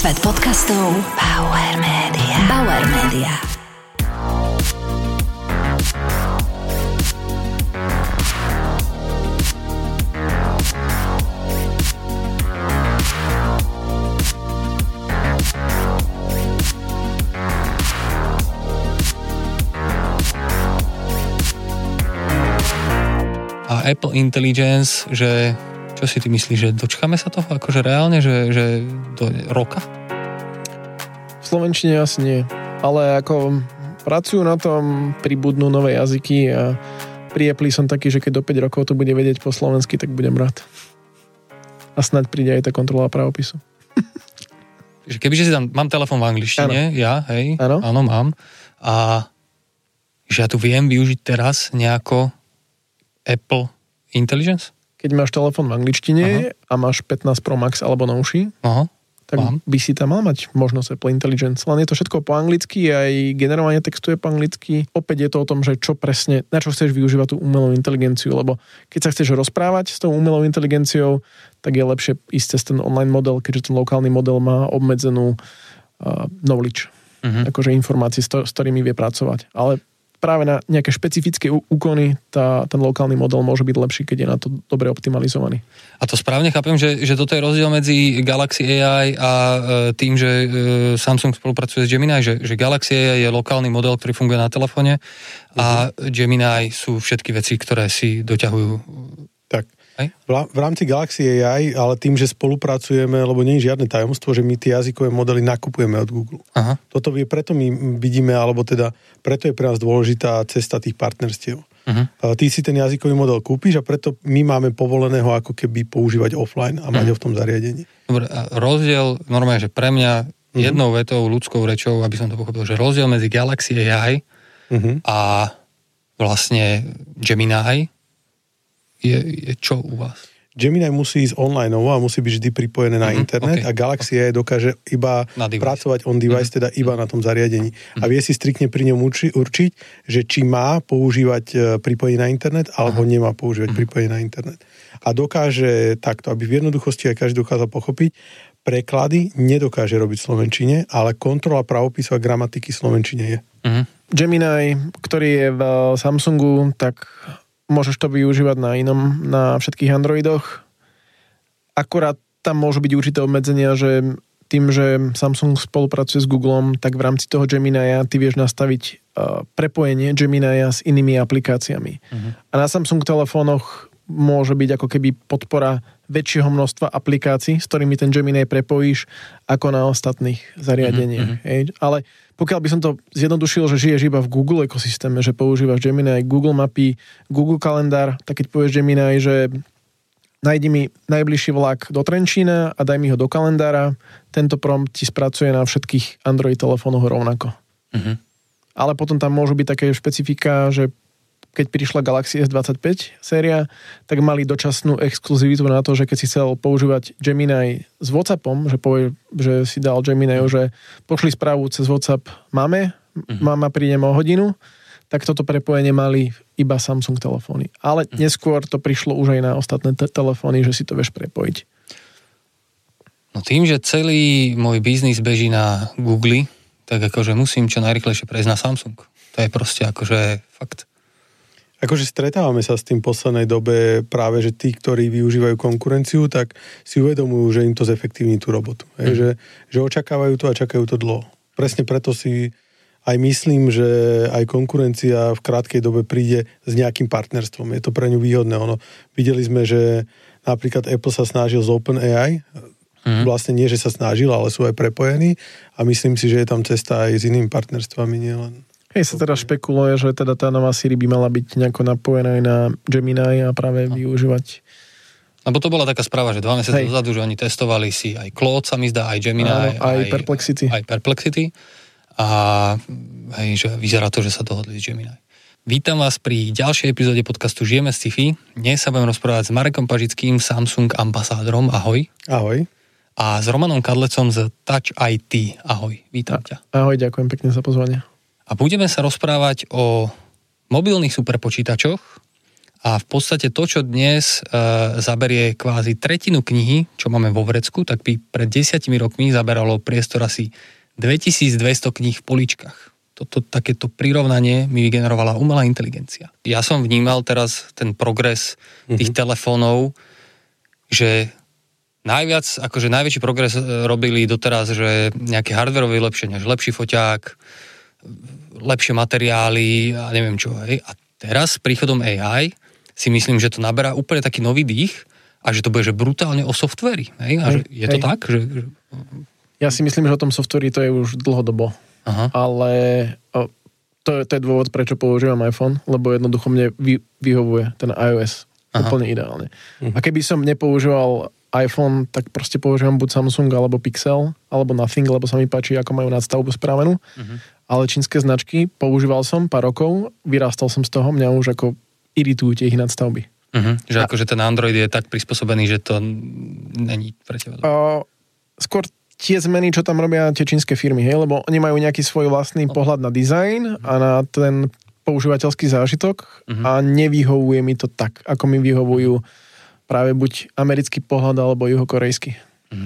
Svet podcastov Bauer Media. Bauer Media. A Apple Intelligence, že čo si ty myslíš, že dočkáme sa toho akože reálne, že do roka? V slovenčine asi nie, ale ako pracujú na tom, pribudnú nové jazyky a pri Apple som taký, že keď do 5 rokov to bude vedieť po slovensky, tak budem rád. A snáď príde aj tá kontrola pravopisu. Kebyže si tam, mám telefón v angličtine, áno, mám, a že ja tu viem využiť teraz nejako Apple Intelligence? Keď máš telefón v angličtine a máš 15 Pro Max alebo novší, tak by si tam mal mať možnosť Apple Intelligence. Len je to všetko po anglicky, aj generovanie textu je po anglicky. Opäť je to o tom, že čo presne, na čo chceš využívať tú umelú inteligenciu, lebo keď sa chceš rozprávať s tou umelou inteligenciou, tak je lepšie ísť cez ten online model, keďže ten lokálny model má obmedzenú knowledge, akože informácie, s ktorými vie pracovať. Ale práve na nejaké špecifické úkony ten lokálny model môže byť lepší, keď je na to dobre optimalizovaný. A to správne chápem, že toto je rozdiel medzi Galaxy AI a tým, že Samsung spolupracuje s Gemini, že Galaxy AI je lokálny model, ktorý funguje na telefóne a Gemini sú všetky veci, ktoré si doťahujú. Tak. V rámci Galaxy AI, ale tým, že spolupracujeme, lebo nie je žiadne tajomstvo, že my tie jazykové modely nakupujeme od Google. Aha. Toto preto my vidíme, alebo teda preto je pre nás dôležitá cesta tých partnerstiev. Ty si ten jazykový model kúpiš a preto my máme povolené ho ako keby používať offline a mať ho v tom zariadení. Dobre, a rozdiel, normálne, že pre mňa jednou vetou, ľudskou rečou, aby som to pochopil, že rozdiel medzi Galaxy AI a vlastne Gemini je čo u vás? Gemini musí ísť online a musí byť vždy pripojené na internet a Galaxy AI dokáže iba pracovať on device, teda iba na tom zariadení. A vie si striktne pri ňom určiť, že či má používať pripojenie na internet, alebo nemá používať pripojenie na internet. A dokáže takto, aby v jednoduchosti aj každý dokázal pochopiť, preklady nedokáže robiť v slovenčine, ale kontrola pravopisu a gramatiky v slovenčine je. Gemini, ktorý je v Samsungu, tak môžeš to využívať na všetkých Androidoch. Akorát tam môžu byť určité obmedzenia, že tým, že Samsung spolupracuje s Googlem, tak v rámci toho Geminia ty vieš nastaviť prepojenie Geminia s inými aplikáciami. A na Samsung telefónoch môže byť ako keby podpora väčšieho množstva aplikácií, s ktorými ten Gemini prepojíš, ako na ostatných zariadeniach. Ale pokiaľ by som to zjednodušil, že žiješ iba v Google ekosystéme, že používaš Gemini, Google mapy, Google kalendár, tak keď povieš Gemini, že nájdi mi najbližší vlak do Trenčína a daj mi ho do kalendára, tento prompt ti spracuje na všetkých Android telefónoch rovnako. Ale potom tam môžu byť také špecifika, že keď prišla Galaxy S25 séria, tak mali dočasnú exkluzivitu na to, že keď si chcel používať Gemini s WhatsAppom, že povie, že si dal Gemini, že pošli správu cez WhatsApp mame, mama prídem o hodinu, tak toto prepojenie mali iba Samsung telefóny. Ale neskôr to prišlo už aj na ostatné telefóny, že si to vieš prepojiť. No tým, že celý môj biznis beží na Google, tak akože musím čo najrýchlejšie prejsť na Samsung. To je proste akože fakt. Akože stretávame sa s tým v poslednej dobe práve, že tí, ktorí využívajú konkurenciu, tak si uvedomujú, že im to zefektívni tú robotu. Že očakávajú to a čakajú to dlho. Presne preto si aj myslím, že aj konkurencia v krátkej dobe príde s nejakým partnerstvom. Je to pre ňu výhodné. Videli sme, že napríklad Apple sa snažil z OpenAI, vlastne nie, že sa snažil, ale sú aj prepojení a myslím si, že je tam cesta aj s inými partnerstvami, nielen. Sa teda špekuluje, že teda tá nová Siri by mala byť nejako napojená aj na Gemini a práve využívať. Lebo to bola taká správa, že 2 mesiace dozadu, že oni testovali si aj Claude, sa mi zdá, aj Gemini, aj Perplexity. Aj Perplexity. A že vyzerá to, že sa dohodli s Gemini. Vítam vás pri ďalšej epizóde podcastu Žijeme z sci-fi. Dnes sa budem rozprávať s Marekom Pažickým, Samsung ambasádorom. Ahoj. Ahoj. A s Romanom Kadlecom z Touch IT. Ahoj, vítam ťa. Ahoj, ďakujem pekne za pozvanie. A budeme sa rozprávať o mobilných superpočítačoch A v podstate to, čo dnes zaberie kvázi tretinu knihy, čo máme vo vrecku, tak by pred 10 rokmi zaberalo priestor asi 2200 kníh v poličkách. Toto takéto prirovnanie mi vygenerovala umelá inteligencia. Ja som vnímal teraz ten progres tých telefónov, že najväčší progres robili doteraz, že nejaké hardwareové vylepšenia, že lepší foťák, lepšie materiály a neviem čo. Hej. A teraz s príchodom AI si myslím, že to naberá úplne taký nový dých a že to bude že brutálne o softveri. Hej. A že je to tak? Že... Ja si myslím, že o tom softveri to je už dlhodobo. Aha. Ale to je dôvod, prečo používam iPhone, lebo jednoducho mne vyhovuje ten iOS úplne ideálne. A keby som nepoužíval iPhone, tak proste používam buď Samsung, alebo Pixel, alebo Nothing, lebo sa mi páči, ako majú nadstavbu spravenú. Ale čínske značky používal som pár rokov, vyrástal som z toho, mňa už ako iritujú tie ich nadstavby. Že akože ten Android je tak prispôsobený, že to není pre teba. Skôr tie zmeny, čo tam robia tie čínske firmy, hej, lebo oni majú nejaký svoj vlastný pohľad na dizajn a na ten používateľský zážitok a nevyhovuje mi to tak, ako mi vyhovujú práve buď americký pohľad, alebo juhokorejský.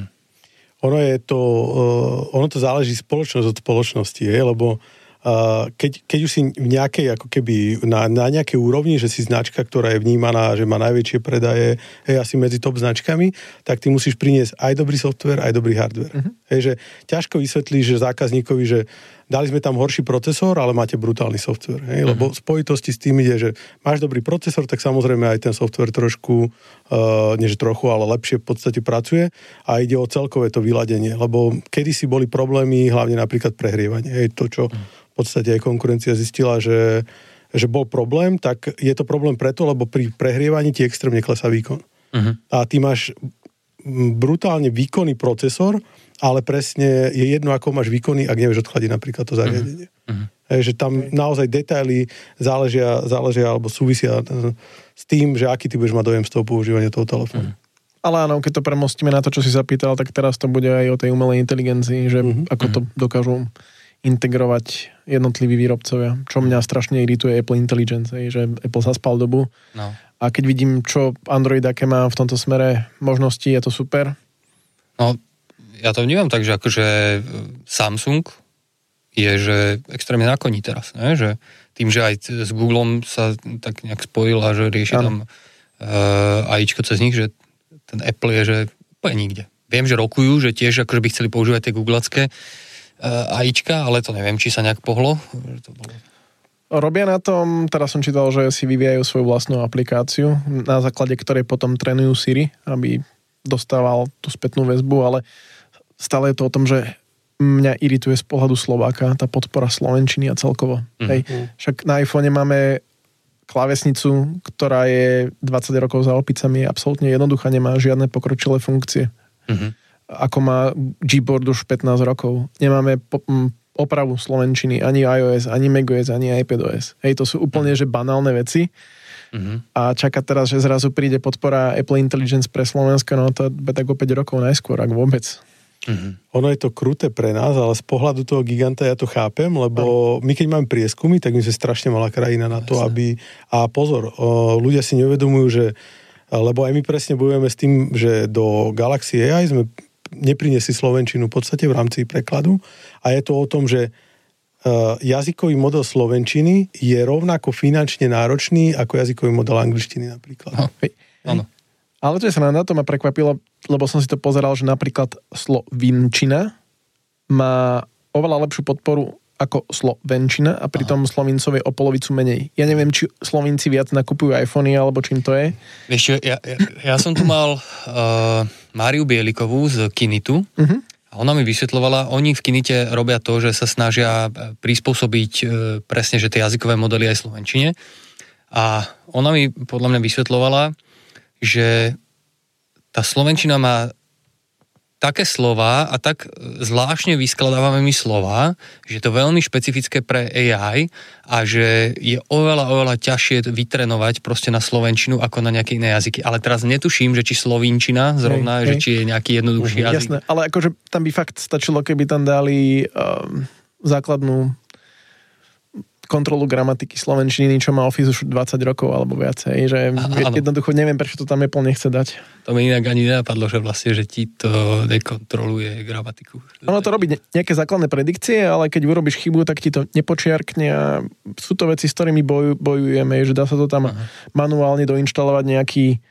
Ono to záleží spoločnosť od spoločnosti, lebo keď už si v nejakej, ako keby na nejakej úrovni, že si značka, ktorá je vnímaná, že má najväčšie predaje, asi medzi top značkami, tak ty musíš priniesť aj dobrý software, aj dobrý hardware. Že ťažko vysvetlíš, že zákazníkovi, že dali sme tam horší procesor, ale máte brutálny software. Lebo v spojitosti s tým ide, že máš dobrý procesor, tak samozrejme aj ten software trošku, nie že trochu, ale lepšie v podstate pracuje a ide o celkové to vyladenie. Lebo kedysi boli problémy, hlavne napríklad prehrievanie. To, čo v podstate aj konkurencia zistila, že bol problém, tak je to problém preto, lebo pri prehrievaní ti extrémne klesá výkon. A ty máš brutálne výkonný procesor, ale presne je jedno, ako máš výkony, ak nevieš odchladiť napríklad to zariadenie. Že tam naozaj detaily záležia alebo súvisia s tým, že aký ty budeš mať dojem z toho používania toho telefónu. Ale áno, keď to premostíme na to, čo si zapýtal, tak teraz to bude aj o tej umelej inteligencii, že ako to dokážu integrovať jednotliví výrobcovia. Čo mňa strašne irituje Apple Intelligence, že Apple zaspal dobu. No. A keď vidím, čo Android aké má v tomto smere možnosti, je to super. No, ja to vnímam tak, že akože Samsung je, že extrémne nákonní teraz, ne? Že tým, že aj s Googlom sa tak nejak spojil a že rieši tam AIčko cez nich, že ten Apple je, že úplne nikde. Viem, že rokujú, že tiež akože by chceli používať tie googlacké AIčka, ale to neviem, či sa nejak pohlo. Robia na tom, teraz som čítal, že si vyvíjajú svoju vlastnú aplikáciu, na základe ktorej potom trénujú Siri, aby dostával tú spätnú väzbu, ale stále je to o tom, že mňa irituje z pohľadu Slováka tá podpora slovenčiny a celkovo. Hej. Však na iPhone máme klávesnicu, ktorá je 20 rokov za opicami, je absolútne jednoduchá, nemá žiadne pokročilé funkcie. Ako má Gboard už 15 rokov. Nemáme opravu slovenčiny, ani iOS, ani macOS, ani iPadOS. Hej, to sú úplne že banálne veci. A čaká teraz, že zrazu príde podpora Apple Intelligence pre Slovensko, no to je tak o 5 rokov najskôr, ak vôbec. Ono je to kruté pre nás, ale z pohľadu toho giganta ja to chápem, lebo my keď máme prieskumy, tak my sme strašne malá krajina na to, aby... A pozor, ľudia si neuvedomujú, že... Lebo aj my presne bojujeme s tým, že do Galaxy AI sme neprinesli slovenčinu v podstate v rámci prekladu a je to o tom, že jazykový model slovenčiny je rovnako finančne náročný ako jazykový model angličtiny napríklad. Áno. Ale to je sa na to ma prekvapilo, lebo som si to pozeral, že napríklad slovinčina má oveľa lepšiu podporu ako slovenčina a pritom Slovincov je o polovicu menej. Ja neviem, či Slovinci viac nakupujú iPhony, alebo čím to je. Vieš čo, ja som tu mal Máriu Bielikovú z Kinitu a ona mi vysvetľovala, oni v Kinite robia to, že sa snažia prispôsobiť presne, že tie jazykové modely aj slovenčine. A ona mi podľa mňa vysvetľovala, že tá slovenčina má také slová a tak zvláštne vyskladávame my slová, že je to veľmi špecifické pre AI a že je oveľa ťažšie vytrenovať proste na slovenčinu ako na nejaké iné jazyky. Ale teraz netuším, že či slovinčina zrovna, že či je nejaký jednoduchší jazyk. Jasné, ale akože tam by fakt stačilo, keby tam dali základnú kontrolu gramatiky slovenčiny, čo má Office už 20 rokov alebo viacej, že jednoducho neviem, prečo to tam Apple nechce dať. To mi inak ani nenapadlo, že vlastne, že ti to nekontroluje gramatiku. Ono to robí nejaké základné predikcie, ale keď urobíš chybu, tak ti to nepočiarkne a sú to veci, s ktorými bojujeme, že dá sa to tam manuálne doinštalovať nejaký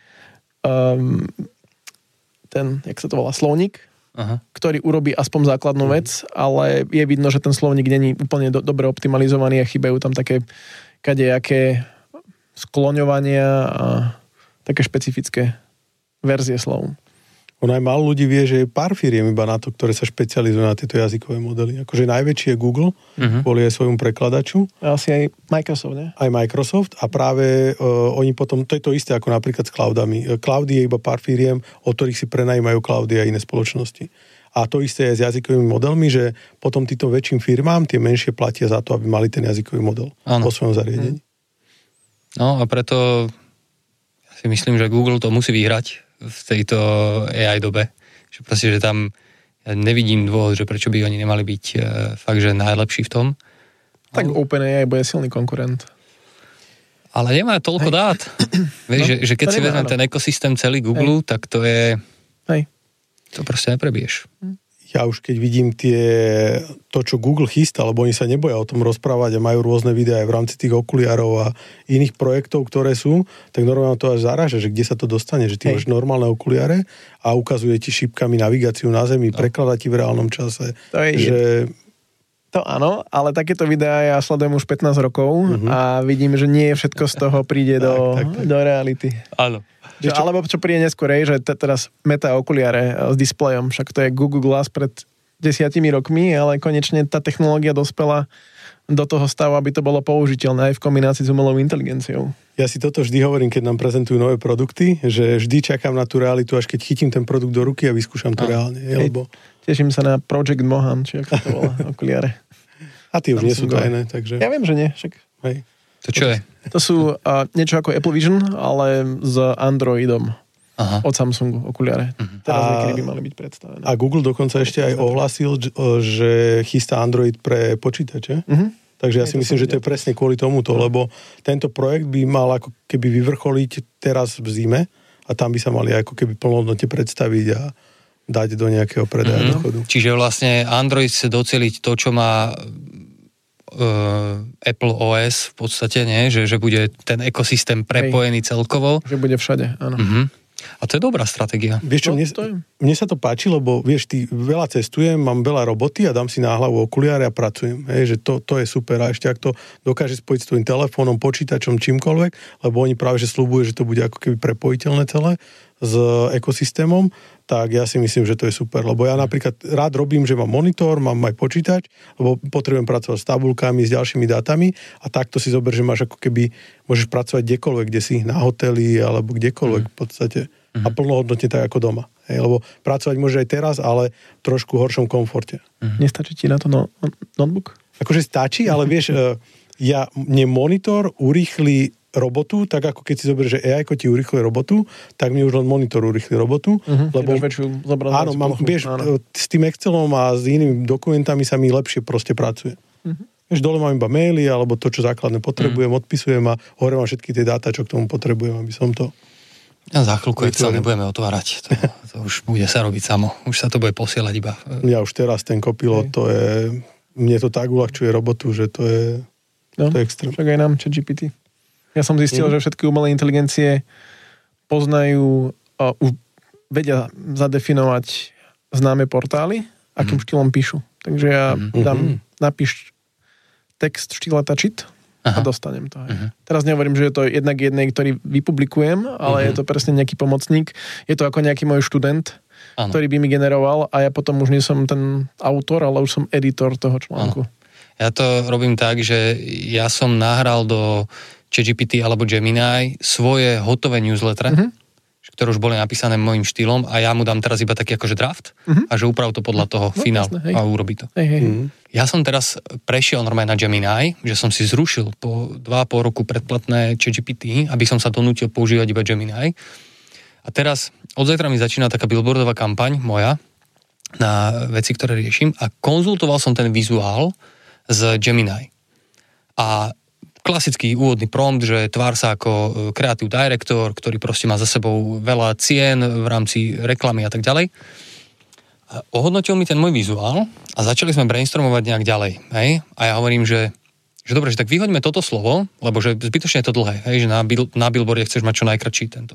ten, jak sa to volá, slovník, ktorý urobí aspoň základnú vec, ale je vidno, že ten slovník není úplne dobre optimalizovaný a chýbajú tam také kadejaké skloňovania a také špecifické verzie slov. Ono aj málo ľudí vie, že je pár firiem iba na to, ktoré sa špecializujú na tieto jazykové modely. Akože najväčší je Google, kvôli aj svojom prekladaču. A asi aj Microsoft, ne? Aj Microsoft a práve oni potom, to je to isté ako napríklad s cloudami. Cloudy je iba pár firiem, od ktorých si prenajímajú cloudy a iné spoločnosti. A to isté je s jazykovými modelmi, že potom týmto väčším firmám tie menšie platia za to, aby mali ten jazykový model vo svojom zariadení. No a preto si myslím, že Google to musí vyhrať v tejto AI dobe. Že proste, že tam ja nevidím dôvod, že prečo by oni nemali byť fakt, že najlepší v tom. Tak OpenAI bude silný konkurent. Ale nemá toľko dát. Vieš, že keď si vezmem ten ekosystém celý Google, tak to je... To proste neprebiješ. Ja už keď vidím to, čo Google chystá, lebo oni sa neboja o tom rozprávať a majú rôzne videá aj v rámci tých okuliarov a iných projektov, ktoré sú, tak normálne to až zaráža, že kde sa to dostane, že ty máš normálne okuliare a ukazuje ti šípkami navigáciu na zemi, prekladá ti v reálnom čase. To áno, ale takéto videá ja sledujem už 15 rokov a vidím, že nie všetko z toho príde do reality. Áno. Alebo čo príde neskôr, že teraz meta okuliare s displejom, však to je Google Glass pred 10 rokmi, ale konečne tá technológia dospela do toho stavu, aby to bolo použiteľné aj v kombinácii s umelou inteligenciou. Ja si toto vždy hovorím, keď nám prezentujú nové produkty, že vždy čakám na tú realitu, až keď chytím ten produkt do ruky a vyskúšam to reálne. Lebo... Teším sa na Project Mohan, či ako to volá, okuliare. A tie už nie sú tajné, takže... Ja viem, že nie, však... Hej. To čo je? To sú niečo ako Apple Vision, ale s Androidom. Od Samsungu okuliare. Teraz niekedy by mali byť predstavené. A Google dokonca ešte aj ohlásil, že chystá Android pre počítače. Takže ja si myslím, že to je presne kvôli tomuto, lebo tento projekt by mal ako keby vyvrcholiť teraz v zime a tam by sa mali ako keby plnohodnotne predstaviť a dať do nejakého predaja dochodu. Čiže vlastne Android chce doceliť to, čo má Apple OS v podstate, nie? Že bude ten ekosystém prepojený celkovo. Že bude všade, áno. A to je dobrá stratégia. Vieš čo, mne sa to páči, lebo vieš, ty veľa cestujem, mám veľa roboty a dám si na hlavu okuliare a pracujem. Hej, že to je super. A ešte ak to dokáže spojiť s tvojím telefónom, počítačom, čímkoľvek, lebo oni práve že sľubujú, že to bude ako keby prepojiteľné celé s ekosystémom, tak ja si myslím, že to je super. Lebo ja napríklad rád robím, že mám monitor, mám aj počítač, lebo potrebujem pracovať s tabulkami, s ďalšími dátami a takto si zober, že máš ako keby, môžeš pracovať kdekoľvek, kde si, na hoteli alebo kdekoľvek v podstate. A plnohodnotne tak ako doma. Hej, lebo pracovať môžeš aj teraz, ale v trošku horšom komforte. Nestačí ti na to notebook? Akože stačí, ale vieš, mne monitor urýchli robotu, tak ako keď si zoberieš, že AI ti urýchli robotu, tak mi už len monitor urýchli robotu. Lebo áno, s tým Excelom a s inými dokumentami sa mi lepšie proste pracuje. Vieš, dole mám iba maily, alebo to, čo základne potrebujem, odpisujem a hore mám všetky tie dáta, čo k tomu potrebujem, aby som to... Ja za chvíľku Excel nebudeme otvárať. To už bude sa robiť samo. Už sa to bude posielať iba. Ja už teraz ten Copilot, to je... Mne to tak uľahčuje robotu, že to je extrém. Však aj nám ChatGPT. Ja som zistil, že všetky umelé inteligencie poznajú, už vedia zadefinovať známe portály, akým štýlom píšu. Takže ja napíš text v štýle Touchit a dostanem to. Teraz nehovorím, že je to jednak jednej, ktorý vypublikujem, ale je to presne nejaký pomocník. Je to ako nejaký môj študent, ktorý by mi generoval a ja potom už nie som ten autor, ale už som editor toho článku. Ja to robím tak, že ja som nahral do ChatGPT alebo Gemini svoje hotové newslettere, ktoré už boli napísané môjim štýlom a ja mu dám teraz iba taký akože draft a že uprav to podľa toho finál a urobí to. Ja som teraz prešiel normálne na Gemini, že som si zrušil po 2,5 roku predplatné ChatGPT, aby som sa donútil používať iba Gemini. A teraz od zajtra mi začína taká billboardová kampaň moja na veci, ktoré riešim a konzultoval som ten vizuál s Gemini. a klasický úvodný prompt, že tvár sa ako creative director, ktorý proste má za sebou veľa cien v rámci reklamy a tak ďalej. A ohodnotil mi ten môj vizuál a začali sme brainstormovať nejak ďalej. Hej? A ja hovorím, že dobre, že tak vyhoďme toto slovo, lebo že zbytočne je to dlhé, hej? Že na billboarde chceš mať čo najkratší tento.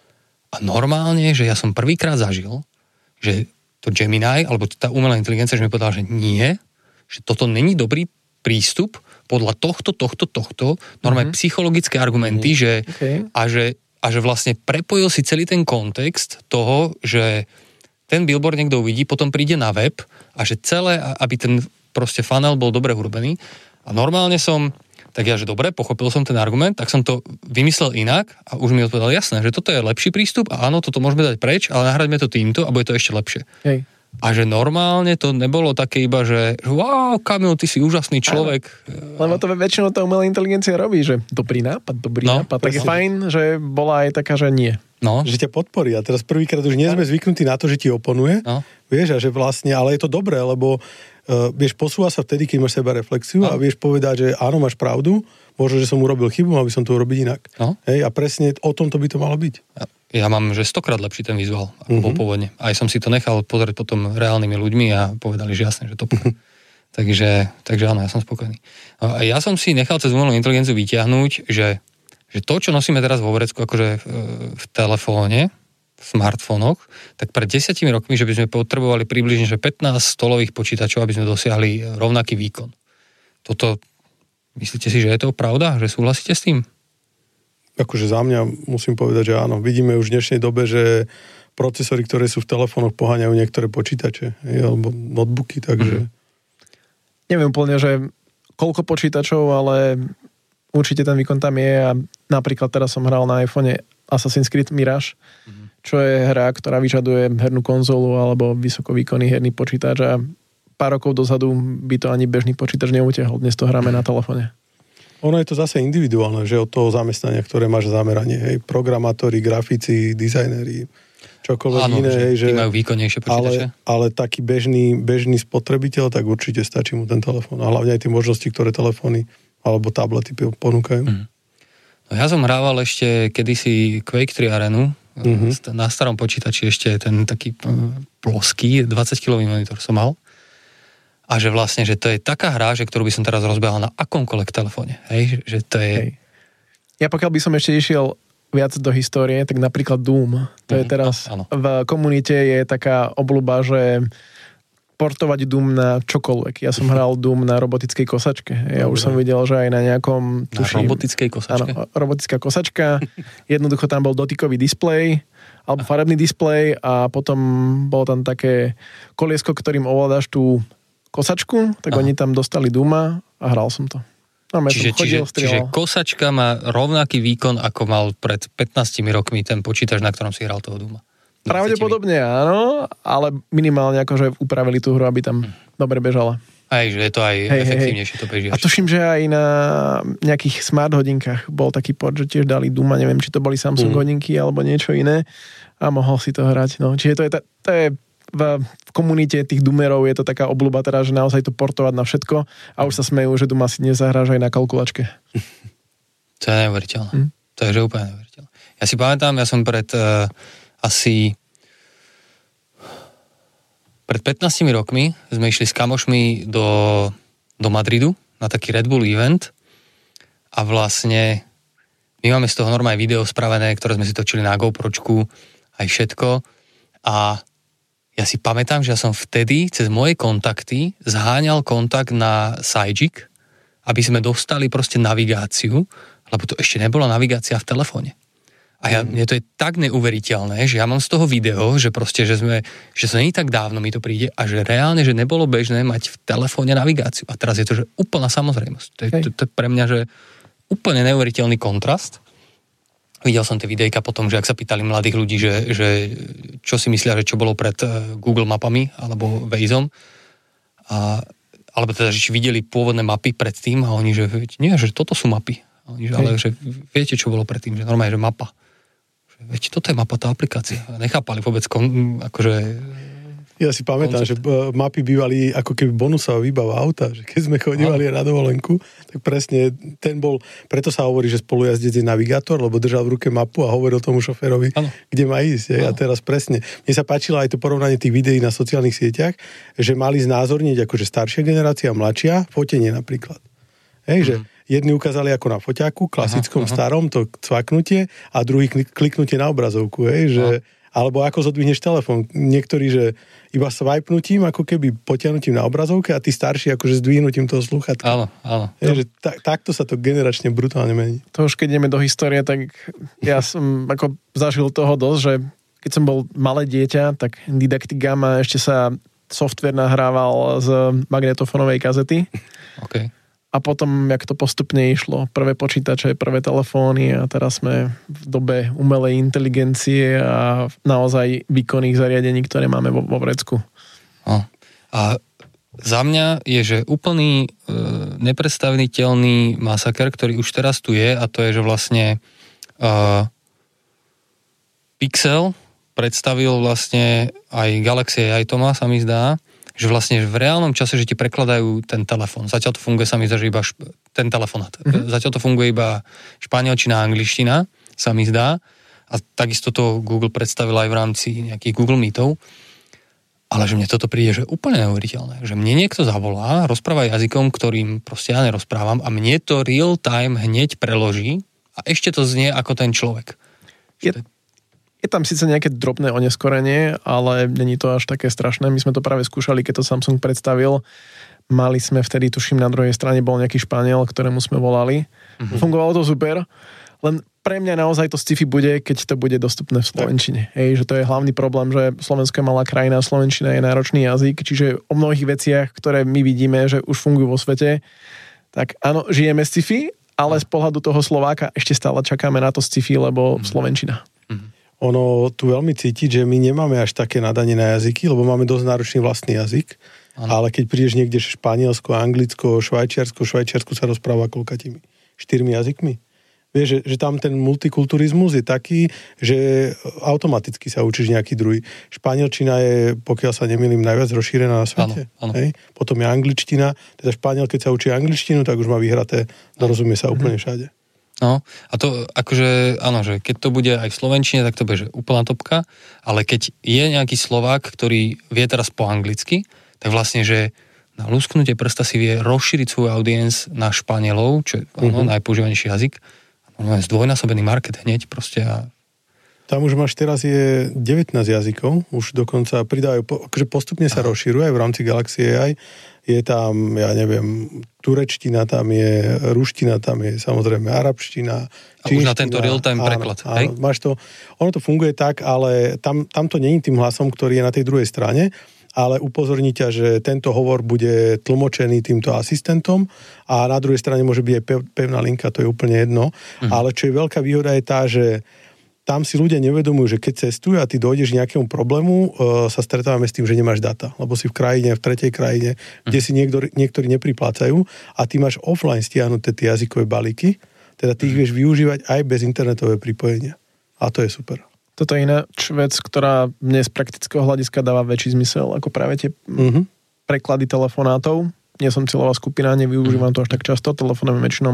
A normálne, že ja som prvýkrát zažil, že to Gemini, alebo tá umelá inteligencia, že mi povedala, že nie, že toto není dobrý prístup podľa tohto, normálne psychologické argumenty, že, a že vlastne prepojil si celý ten kontext toho, že ten billboard niekto uvidí, potom príde na web a že celé, aby ten proste funnel bol dobre urobený. A normálne tak ja, že dobre, pochopil som ten argument, tak som to vymyslel inak a už mi odpovedal, jasné, že toto je lepší prístup a áno, toto môžeme dať preč, ale nahraďme to týmto a bude to ešte lepšie. Hej. A že normálne to nebolo také iba, že wow, Kamil, ty si úžasný človek. Lebo to väčšinou tá umelá inteligencia robí, že dobrý nápad. Tak je fajn, že bola aj taká, že nie. No. Že ťa podporí a teraz prvýkrát už nie sme zvyknutí na to, že ti oponuje, vieš, a že vlastne, ale je to dobré, lebo vieš, posúva sa vtedy, keď máš seba reflexiu a vieš povedať, že áno, máš pravdu, možno, že som urobil chybu, mal by som to urobiť inak. Hej, a presne o tom to by to malo byť. Ja mám, že 100-krát lepší ten vizuál, ako bol pôvodne. Aj som si to nechal pozrieť potom reálnymi ľuďmi a povedali, že jasné, že to takže áno, ja som spokojný. A ja som si nechal cez umelú inteligenciu vyťahnuť, že to, čo nosíme teraz vo vrecku, akože v telefóne, v smartfónoch, tak pred 10 rokmi, že by sme potrebovali približne 15 stolových počítačov, aby sme dosiahli rovnaký výkon. Toto, myslíte si, že je to pravda? Že súhlasíte s tým? Akože za mňa musím povedať, že áno. Vidíme už v dnešnej dobe, že procesory, ktoré sú v telefónoch, poháňajú niektoré počítače, alebo notebooky, takže... Neviem úplne, že koľko počítačov, ale určite ten výkon tam je a napríklad teraz som hral na iPhone Assassin's Creed Mirage, čo je hra, ktorá vyžaduje hernú konzolu alebo vysokovýkonný herný počítač a pár rokov dozadu by to ani bežný počítač neutiahol. Dnes to hráme na telefóne. Ono je to zase individuálne, že od toho zamestnania, ktoré máš zameranie, hej, programátori, grafici, dizajneri, čokoľvek iné, hej, že majú výkonnejšie počítače. Ale taký bežný spotrebiteľ, tak určite stačí mu ten telefón. A hlavne aj tie možnosti, ktoré telefóny alebo tablety ponúkajú. No ja som hrával ešte kedysi Quake 3 Arenu, na starom počítači ešte ten taký ploský 20-kilový monitor som mal. A že vlastne, že to je taká hra, že ktorú by som teraz rozbehal na akomkoľvek telefóne. Hej, že to je... Hej. Ja pokiaľ by som ešte išiel viac do histórie, tak napríklad Doom. To je teraz... V komunite je taká obľuba, že portovať Doom na čokoľvek. Ja som hral Doom na robotickej kosačke. Ja už som videl, že aj na nejakom... Na robotickej kosačke? Áno, robotická kosačka. Jednoducho tam bol dotykový displej alebo farebný displej a potom bolo tam také koliesko, ktorým ovládaš tú kosačku, tak oni tam dostali Dooma a hral som to. No, čiže kosačka má rovnaký výkon, ako mal pred 15 rokmi ten počítač, na ktorom si hral toho Dooma. Pravdepodobne áno, ale minimálne akože upravili tú hru, aby tam dobre bežala. Aj, že je to aj efektívnejšie to beží. A tuším, že aj na nejakých smart hodinkách bol taký port, že tiež dali Dooma, neviem, či to boli Samsung hodinky alebo niečo iné a mohol si to hrať. No, čiže to je v komunite tých doomerov je to taká obľuba teda, že naozaj to portovať na všetko a už sa smejú, že Doom asi nezahráš aj na kalkulačke. To je neuveriteľné. To je že úplne neuveriteľné. Ja si pamätám, ja som pred 15 rokmi sme išli s kamošmi do Madridu na taký Red Bull event a vlastne my máme z toho normálne video spravené, ktoré sme si točili na GoPročku aj všetko a ja si pamätám, že ja som vtedy cez moje kontakty zháňal kontakt na Sajik, aby sme dostali proste navigáciu, lebo to ešte nebola navigácia v telefóne. A mne to je tak neuveriteľné, že ja mám z toho video, že proste, že to nie tak dávno mi to príde a že reálne, že nebolo bežné mať v telefóne navigáciu. A teraz je to, že úplná samozrejmosť. To je pre mňa, že úplne neuveriteľný kontrast. Videl som tie videjka potom, že ak sa pýtali mladých ľudí, že čo si myslia, že čo bolo pred Google mapami alebo Wazeom, alebo teda, že či videli pôvodné mapy predtým a oni, že nie, že toto sú mapy. Oni, ale že viete, čo bolo predtým, že normálne, že mapa. Že, viete, toto je mapa, tá aplikácia. Nechápali vôbec akože Ja si pamätám, že mapy bývali ako keby bonusová výbava auta, že keď sme chodívali na dovolenku, tak presne ten bol, preto sa hovorí, že spolujazdec je navigátor, lebo držal v ruke mapu a hovoril tomu šoférovi, kde má ísť. A teraz presne. Mne sa páčilo aj to porovnanie tých videí na sociálnych sieťach, že mali znázorniť akože staršia generácia a mladšia, fotenie napríklad. Hej, že jedni ukázali ako na foťáku, klasickom starom, to cvaknutie a druhý kliknutie na obrazovku, hej, že alebo ako zodvihneš telefón. Niektorí, že iba swipenutím, ako keby potiahnutím na obrazovke a tí starší akože zdvihnutím toho slúchatka. Áno. Že takto sa to generačne brutálne mení. To už keď ideme do histórie, tak ja som ako zažil toho dosť, že keď som bol malé dieťa, tak Didaktigama ešte sa software nahrával z magnetofónovej kazety. OK. A potom, jak to postupne išlo, prvé počítače, prvé telefóny a teraz sme v dobe umelej inteligencie a naozaj výkonných zariadení, ktoré máme vo vrecku. A za mňa je, že úplný nepredstaviteľný masaker, ktorý už teraz tu je, a to je, že vlastne Pixel predstavil vlastne aj Galaxy AI, to sa mi zdá, že vlastne v reálnom čase, že ti prekladajú ten telefon. Zatiaľ to funguje, sa mi zdá, že iba ten telefonát. Zatiaľ to funguje iba španielčina a angličtina, sa mi zdá. A takisto to Google predstavil aj v rámci nejakých Google Meetov. Ale že mne toto príde, že úplne neuveriteľné. Že mne niekto zavolá, rozpráva jazykom, ktorým proste ja nerozprávam a mne to real time hneď preloží a ešte to znie ako ten človek. Je tam síce nejaké drobné oneskorenie, ale není to až také strašné. My sme to práve skúšali, keď to Samsung predstavil. Mali sme vtedy, tuším, na druhej strane bol nejaký Španiel, ktorému sme volali. Fungovalo to super, len pre mňa naozaj to sci-fi bude, keď to bude dostupné v slovenčine. Hej, že to je hlavný problém, že Slovensko je malá krajina, slovenčina je náročný jazyk, čiže o mnohých veciach, ktoré my vidíme, že už fungujú vo svete, tak áno, žijeme sci-fi, ale z pohľadu toho Slováka ešte stále čakáme na to sci-fi, lebo slovenčina. Ono tu veľmi cítiť, že my nemáme až také nadanie na jazyky, lebo máme dosť náročný vlastný jazyk, ale keď prídeš niekde Španielsko, Anglicko, Švajčiarsko sa rozpráva koľkatými? 4 jazykmi? Vieš, že tam ten multikulturizmus je taký, že automaticky sa učíš nejaký druhý. Španielčina je, pokiaľ sa nemýlim, najviac rozšírená na svete. Áno. Hej? Potom je angličtina, teda Španiel, keď sa učí angličtinu, tak už má vyhraté, dorozumie sa úplne všade. No, a to akože, áno, že keď to bude aj v slovenčine, tak to bude úplná topka, ale keď je nejaký Slovák, ktorý vie teraz po anglicky, tak vlastne, že na lusknutie prsta si vie rozšíriť svoj audience na Španielov, čo je najpoužívanejší jazyk, a zdvojnásobený market hneď proste. Tam už máš teraz je 19 jazykov, už dokonca pridávajú, akože postupne sa rozšíruje aj v rámci Galaxy AI. Je tam, ja neviem, turečtina, tam je ruština, tam je samozrejme arabština, čínština. A už na tento real-time preklad, hej? Máš to, ono to funguje tak, ale tam to nie je tým hlasom, ktorý je na tej druhej strane, ale upozorní ťa, že tento hovor bude tlmočený týmto asistentom a na druhej strane môže byť aj pevná linka, to je úplne jedno. Ale čo je veľká výhoda je tá, že tam si ľudia nevedomujú, že keď cestujú a ty dojdeš k nejakému problému, sa stretávame s tým, že nemáš data, lebo si v krajine, v tretej krajine, kde si niektorí nepriplácajú a ty máš offline stiahnuté tie jazykové balíky, teda ty ich vieš využívať aj bez internetového pripojenia. A to je super. Toto je iná vec, ktorá mne z praktického hľadiska dáva väčší zmysel, ako práve tie preklady telefonátov. Nie som cieľová skupina, nevyužívam to až tak často, telefonujem väčšinou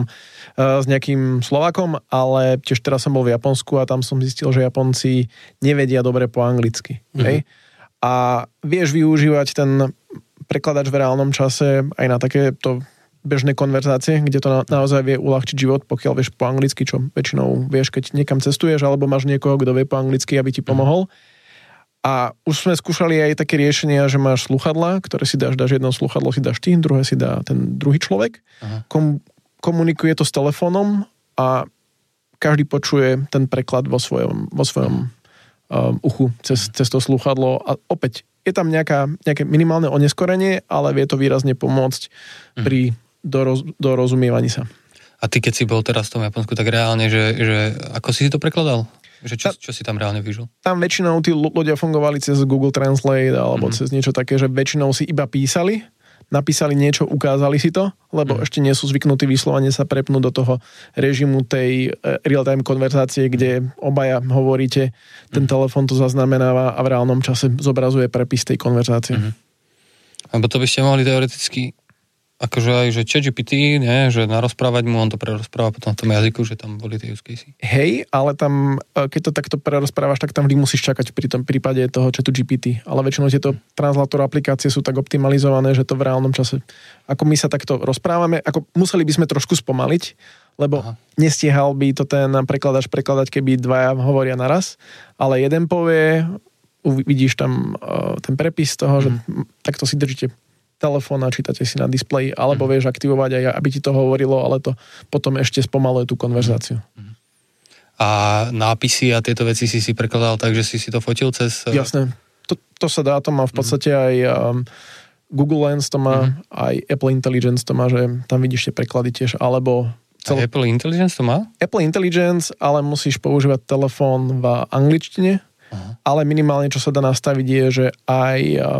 s nejakým Slovákom, ale tiež teraz som bol v Japonsku a tam som zistil, že Japonci nevedia dobre po anglicky. Hej? A vieš využívať ten prekladač v reálnom čase aj na takéto bežné konverzácie, kde to naozaj vie uľahčiť život, pokiaľ vieš po anglicky, čo väčšinou vieš, keď niekam cestuješ, alebo máš niekoho, kto vie po anglicky, aby ti pomohol. A už sme skúšali aj také riešenia, že máš sluchadlá, ktoré si dáš jedno sluchadlo si dáš ty, druhé si dá ten druhý človek. Komunikuje to s telefónom a každý počuje ten preklad vo svojom uchu cez to sluchadlo. A opäť, je tam nejaké minimálne oneskorenie, ale vie to výrazne pomôcť pri dorozumievaní sa. A ty, keď si bol teraz v tom Japonsku, tak reálne, že ako si to prekladal? Že čo si tam reálne vyžil? Tam väčšinou tí ľudia fungovali cez Google Translate alebo cez niečo také, že väčšinou si iba písali napísali niečo, ukázali si to, lebo ešte nie sú zvyknutí vyslovene sa prepnúť do toho režimu tej real-time konverzácie, kde obaja hovoríte, ten telefón to zaznamenáva a v reálnom čase zobrazuje prepis tej konverzácie. Lebo to by ste mohli teoreticky akože aj, že ChatGPT, nie, že narozprávať mu, on to prerozpráva potom v tom jazyku, že tam boli tie use casey. Hej, ale tam, keď to takto prerozprávaš, tak tam vždy musíš čakať pri tom prípade toho chatu GPT. Ale väčšinou tieto translator aplikácie sú tak optimalizované, že to v reálnom čase, ako my sa takto rozprávame, ako museli by sme trošku spomaliť, lebo nestihal by to ten prekladač prekladať, keby dvaja hovoria naraz, ale jeden povie, vidíš tam ten prepis toho, že takto si držíte telefón a čítate si na displeji, alebo vieš aktivovať aj, aby ti to hovorilo, ale to potom ešte spomaluje tú konverzáciu. A nápisy a tieto veci si prekladal tak, že si to fotil cez... Jasné. To sa dá, to má v podstate aj Google Lens, to má aj Apple Intelligence, to má, že tam vidíš tie preklady tiež, alebo... Apple Intelligence to má? Apple Intelligence, ale musíš používať telefón v angličtine, ale minimálne, čo sa dá nastaviť je, že aj...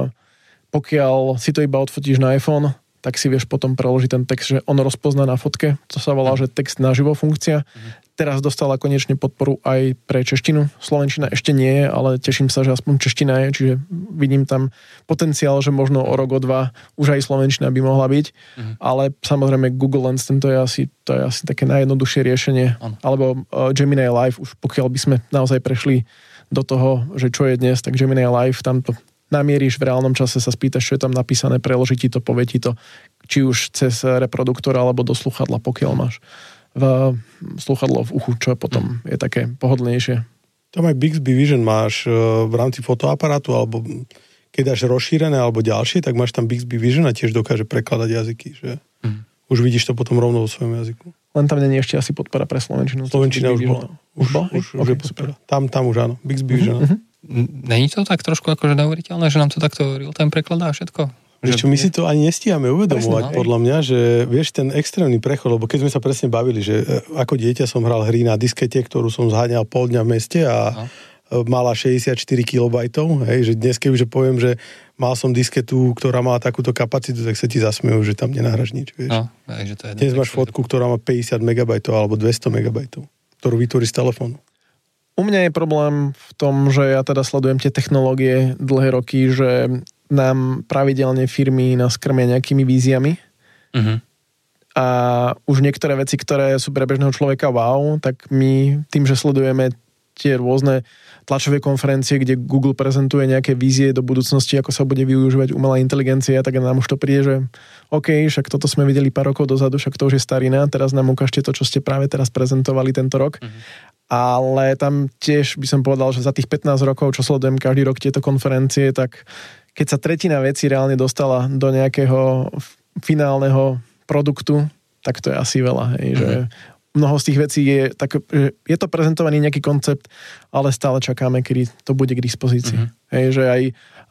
pokiaľ si to iba odfotíš na iPhone, tak si vieš potom preložiť ten text, že on rozpozná na fotke, to sa volá, že text naživo funkcia. Teraz dostala konečne podporu aj pre češtinu. Slovenčina ešte nie je, ale teším sa, že aspoň čeština je, čiže vidím tam potenciál, že možno o rok, o dva už aj slovenčina by mohla byť. Ale samozrejme Google Lens, to je asi také najjednoduchšie riešenie. Alebo Gemini Live, už pokiaľ by sme naozaj prešli do toho, že čo je dnes, tak Gemini Live, tamto namieríš v reálnom čase, sa spýtaš, čo je tam napísané, preloží ti to, povie ti to, či už cez reproduktor alebo do sluchadla, pokiaľ máš sluchadlo v uchu, čo potom je také pohodlnejšie. Tam aj Bixby Vision máš v rámci fotoaparátu, alebo keď dáš rozšírené alebo ďalšie, tak máš tam Bixby Vision a tiež dokáže prekladať jazyky, že už vidíš to potom rovno vo svojom jazyku. Len tam nie je ešte asi podpora pre slovenčinu. Slovenčina už bola. Už je podpora. Tam už áno. Bixby Vision. Není to tak trošku akože neuveriteľné, že nám to takto real-time prekladá všetko? Vieš čo, my si to ani nestíhame uvedomovať, podľa mňa, že vieš ten extrémny prechod, lebo keď sme sa presne bavili, že ako dieťa som hral hry na diskete, ktorú som zháňal pol dňa v meste a mala 64 KB, hej, že dnes kebyže poviem, že mal som disketu, ktorá mala takúto kapacitu, tak sa ti zasmejú, že tam nenahráš nič, vieš. No, že to je dnes máš fotku, ktorá má 50 MB alebo 200 MB, ktorú vytvoríš z telefónu. U mňa je problém v tom, že ja teda sledujem tie technológie dlhé roky, že nám pravidelne firmy nás krmia nejakými víziami. A už niektoré veci, ktoré sú pre bežného človeka wow, tak my tým, že sledujeme tie rôzne tlačové konferencie, kde Google prezentuje nejaké vízie do budúcnosti, ako sa bude využívať umelá inteligencia, tak nám už to príde, že OK, však toto sme videli pár rokov dozadu, však to už je starina, teraz nám ukážte to, čo ste práve teraz prezentovali tento rok. Ale tam tiež by som povedal, že za tých 15 rokov, čo sledujem každý rok tieto konferencie, tak keď sa tretina vecí reálne dostala do nejakého finálneho produktu, tak to je asi veľa. Hej, že mnoho z tých vecí je tak, že je to prezentovaný nejaký koncept, ale stále čakáme, kedy to bude k dispozícii. Hej, že aj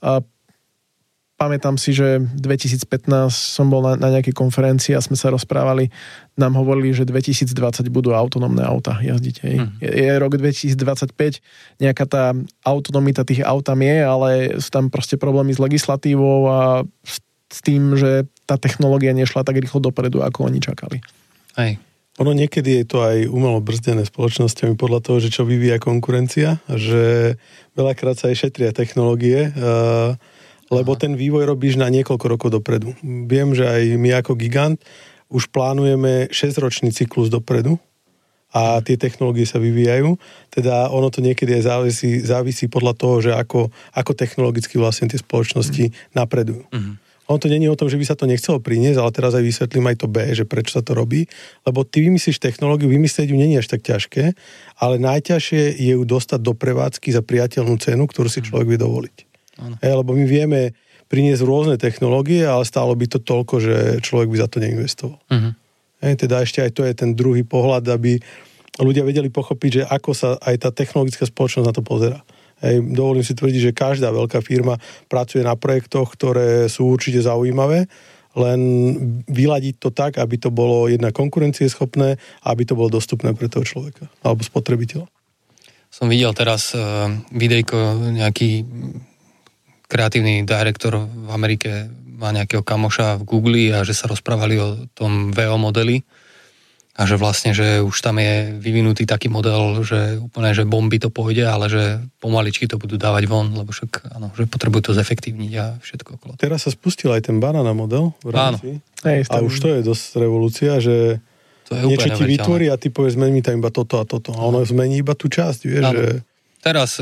pamätám si, že 2015 som bol na nejakej konferencii a sme sa rozprávali, nám hovorili, že 2020 budú autonómne auta jazdiť. Hej. Je rok 2025, nejaká tá autonomita tých aut tam je, ale sú tam proste problémy s legislatívou a s tým, že tá technológia nešla tak rýchlo dopredu, ako oni čakali. Hej. Ono niekedy je to aj umelo brzdené spoločnosťami podľa toho, že čo vyvíja konkurencia, že veľakrát sa aj šetria technológie, lebo ten vývoj robíš na niekoľko rokov dopredu. Viem, že aj my ako gigant už plánujeme 6-ročný cyklus dopredu a tie technológie sa vyvíjajú. Teda ono to niekedy aj závisí podľa toho, že ako technologicky vlastne tie spoločnosti napredujú. Ono to nie je o tom, že by sa to nechcelo priniesť, ale teraz aj vysvetlím aj to B, že prečo sa to robí. Lebo ty vymyslíš technológiu, vymyslieť ju nie je až tak ťažké, ale najťažšie je ju dostať do prevádzky za priateľnú cenu, ktorú si človek vie dovoliť. Lebo my vieme priniesť rôzne technológie, ale stálo by to toľko, že človek by za to neinvestoval. Teda ešte aj to je ten druhý pohľad, aby ľudia vedeli pochopiť, že ako sa aj tá technologická spoločnosť na to pozerá. Dovolím si tvrdiť, že každá veľká firma pracuje na projektoch, ktoré sú určite zaujímavé, len vyladiť to tak, aby to bolo jednak konkurencieschopné a aby to bolo dostupné pre toho človeka alebo spotrebiteľa. Som videl teraz videjko, nejaký kreatívny direktor v Amerike má nejakého kamoša v Google a že sa rozprávali o tom VO modeli a že vlastne, že už tam je vyvinutý taký model, že úplne, že bomby to pôjde, ale že pomaličky to budú dávať von, lebo však, áno, že potrebujú to zefektívniť a všetko okolo. Teraz sa spustil aj ten banana model v rámci. Áno. A už to je dosť revolúcia, že to je niečo ti vytvorí a ty povieš, zmení tam iba toto a toto. A ono zmení iba tú časť, vieš, že... Teraz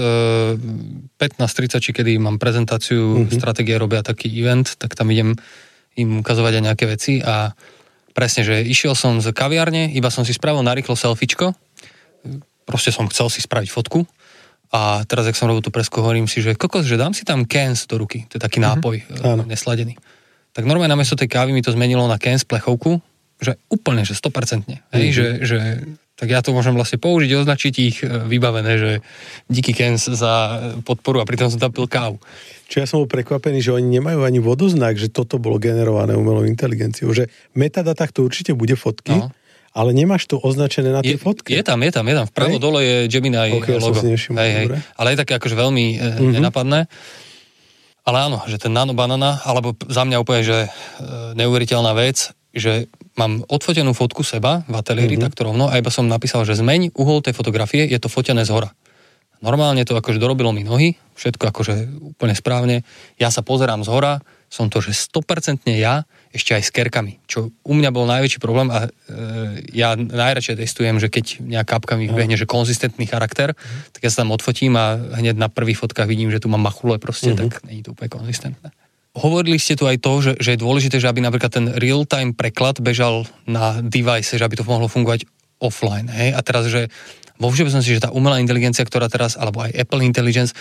15:30, či kedy mám prezentáciu, stratégie robia taký event, tak tam idem im ukazovať aj nejaké veci a presne, že išiel som z kaviárne, iba som si spravil narýchlo selfiečko, proste som chcel si spraviť fotku a teraz, jak som robil tú presku, hovorím si, že kokos, že dám si tam Cans do ruky, to je taký nápoj nesladený. Tak normálne namiesto tej kávy mi to zmenilo na Cans plechovku, že úplne, že 100%. Hej, že tak ja to môžem vlastne použiť, označiť ich vybavené, že díky Cans za podporu a pritom som tam pil kávu. Čo ja som bol prekvapený, že oni nemajú ani vodoznak, že toto bolo generované umelou inteligenciou, že metadatách to určite bude fotky, ale nemáš to označené na tej fotke. Je tam. Vpravo dole je Gemini logo. Hej. Ale je také akože veľmi nenapadné. Ale áno, že ten Nano Banana, alebo za mňa úplne, že neuveriteľná vec, že mám odfotenú fotku seba v ateliéri takto rovno a iba som napísal, že zmeň uhol tej fotografie, je to fotené zhora. Normálne to akože dorobilo mi nohy, všetko akože úplne správne. Ja sa pozerám zhora, som to, že 100% ja, ešte aj s kerkami, čo u mňa bol najväčší problém a ja najradšej testujem, že keď nejaká apka mi vbehne, že konzistentný charakter, tak ja sa tam odfotím a hneď na prvých fotkách vidím, že tu mám machule proste, tak nie je to úplne konzistentné. Hovorili ste tu aj to, že je dôležité, že aby napríklad ten real-time preklad bežal na device, že aby to mohlo fungovať offline. Hej? A teraz, že vo všeobecnosti, že tá umelá inteligencia, ktorá teraz, alebo aj Apple Intelligence,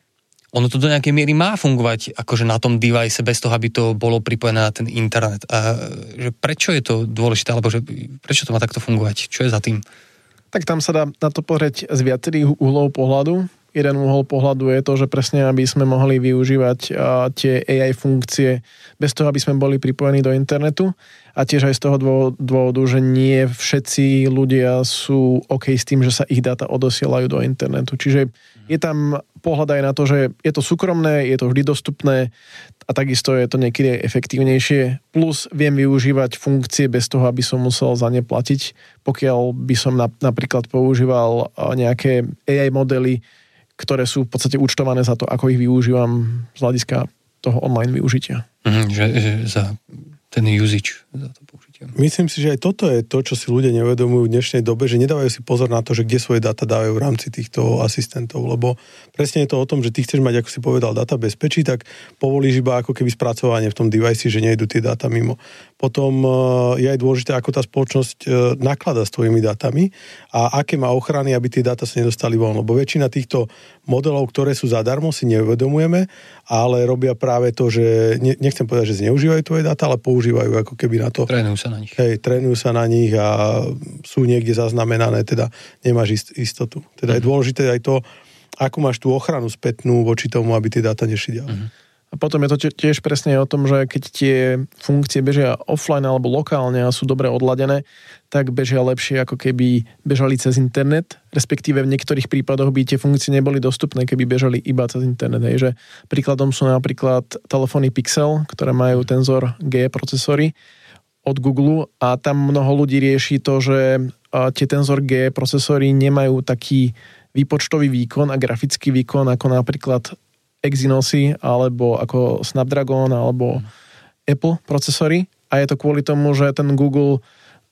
ono to do nejakej miery má fungovať akože na tom device bez toho, aby to bolo pripojené na ten internet. A že prečo je to dôležité, alebo že prečo to má takto fungovať? Čo je za tým? Tak tam sa dá na to pozrieť z viacerých uhlov pohľadu. Jeden uhol pohľadu je to, že presne aby sme mohli využívať tie AI funkcie bez toho, aby sme boli pripojení do internetu a tiež aj z toho dôvodu, že nie všetci ľudia sú OK s tým, že sa ich dáta odosielajú do internetu. Čiže je tam pohľad aj na to, že je to súkromné, je to vždy dostupné a takisto je to niekedy efektívnejšie. Plus viem využívať funkcie bez toho, aby som musel za ne platiť, pokiaľ by som napríklad používal nejaké AI modely, ktoré sú v podstate účtované za to, ako ich využívam z hľadiska toho online využitia. Že za ten usage, za to použitie. Myslím si, že aj toto je to, čo si ľudia neuvedomujú v dnešnej dobe, že nedávajú si pozor na to, že kde svoje dáta dávajú v rámci týchto asistentov, lebo presne je to o tom, že ty chceš mať, ako si povedal, dáta bezpečí, tak povolíš iba ako keby spracovanie v tom device, že nejdu tie dáta mimo. Potom je aj dôležité, ako tá spoločnosť nakladá s tvojimi dátami a aké má ochrany, aby tie dáta sa nedostali von, lebo väčšina týchto modelov, ktoré sú zadarmo, si neuvedomujeme, ale robia práve to, že nechcem povedať, že zneužívajú tvoje dáta, ale používajú ako keby na to. Trénujú sa na nich. Hej, trénujú sa na nich a sú niekde zaznamenané, teda nemáš istotu. Teda je dôležité aj to, ako máš tú ochranu spätnú voči tomu, aby tie dáta nešli ďalej. A potom je to tiež presne o tom, že keď tie funkcie bežia offline alebo lokálne a sú dobre odladené, tak bežia lepšie, ako keby bežali cez internet, respektíve v niektorých prípadoch by tie funkcie neboli dostupné, keby bežali iba cez internet. Hej, že príkladom sú napríklad telefóny Pixel, ktoré majú Tensor G procesory od Google a tam mnoho ľudí rieši to, že tie Tensor G procesory nemajú taký výpočtový výkon a grafický výkon ako napríklad Exynosy, alebo ako Snapdragon, alebo Apple procesory. A je to kvôli tomu, že ten Google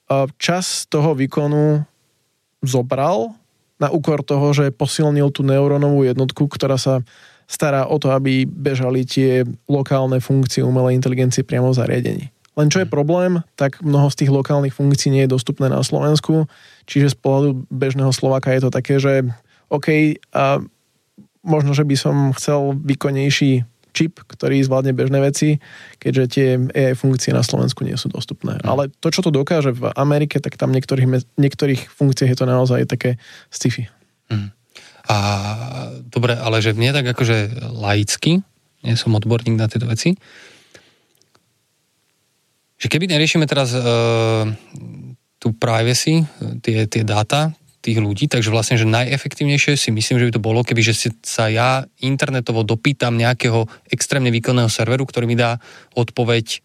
čas toho výkonu zobral na úkor toho, že posilnil tú neurónovú jednotku, ktorá sa stará o to, aby bežali tie lokálne funkcie umelej inteligencie priamo v zariadení. Len čo je problém, tak mnoho z tých lokálnych funkcií nie je dostupné na Slovensku, čiže z pohľadu bežného Slováka je to také, že OK, možno, že by som chcel výkonnejší čip, ktorý zvládne bežné veci, keďže tie AI funkcie na Slovensku nie sú dostupné. Ale to, čo to dokáže v Amerike, tak tam niektorých funkciách je to naozaj také sci-fi. A dobre, ale že mne tak akože laicky, nie som odborník na tieto veci, že keby neriešime teraz tú privacy, tie dáta, tých ľudí, takže vlastne, že najefektívnejšie si myslím, že by to bolo, keby že sa ja internetovo dopýtam nejakého extrémne výkonného serveru, ktorý mi dá odpoveď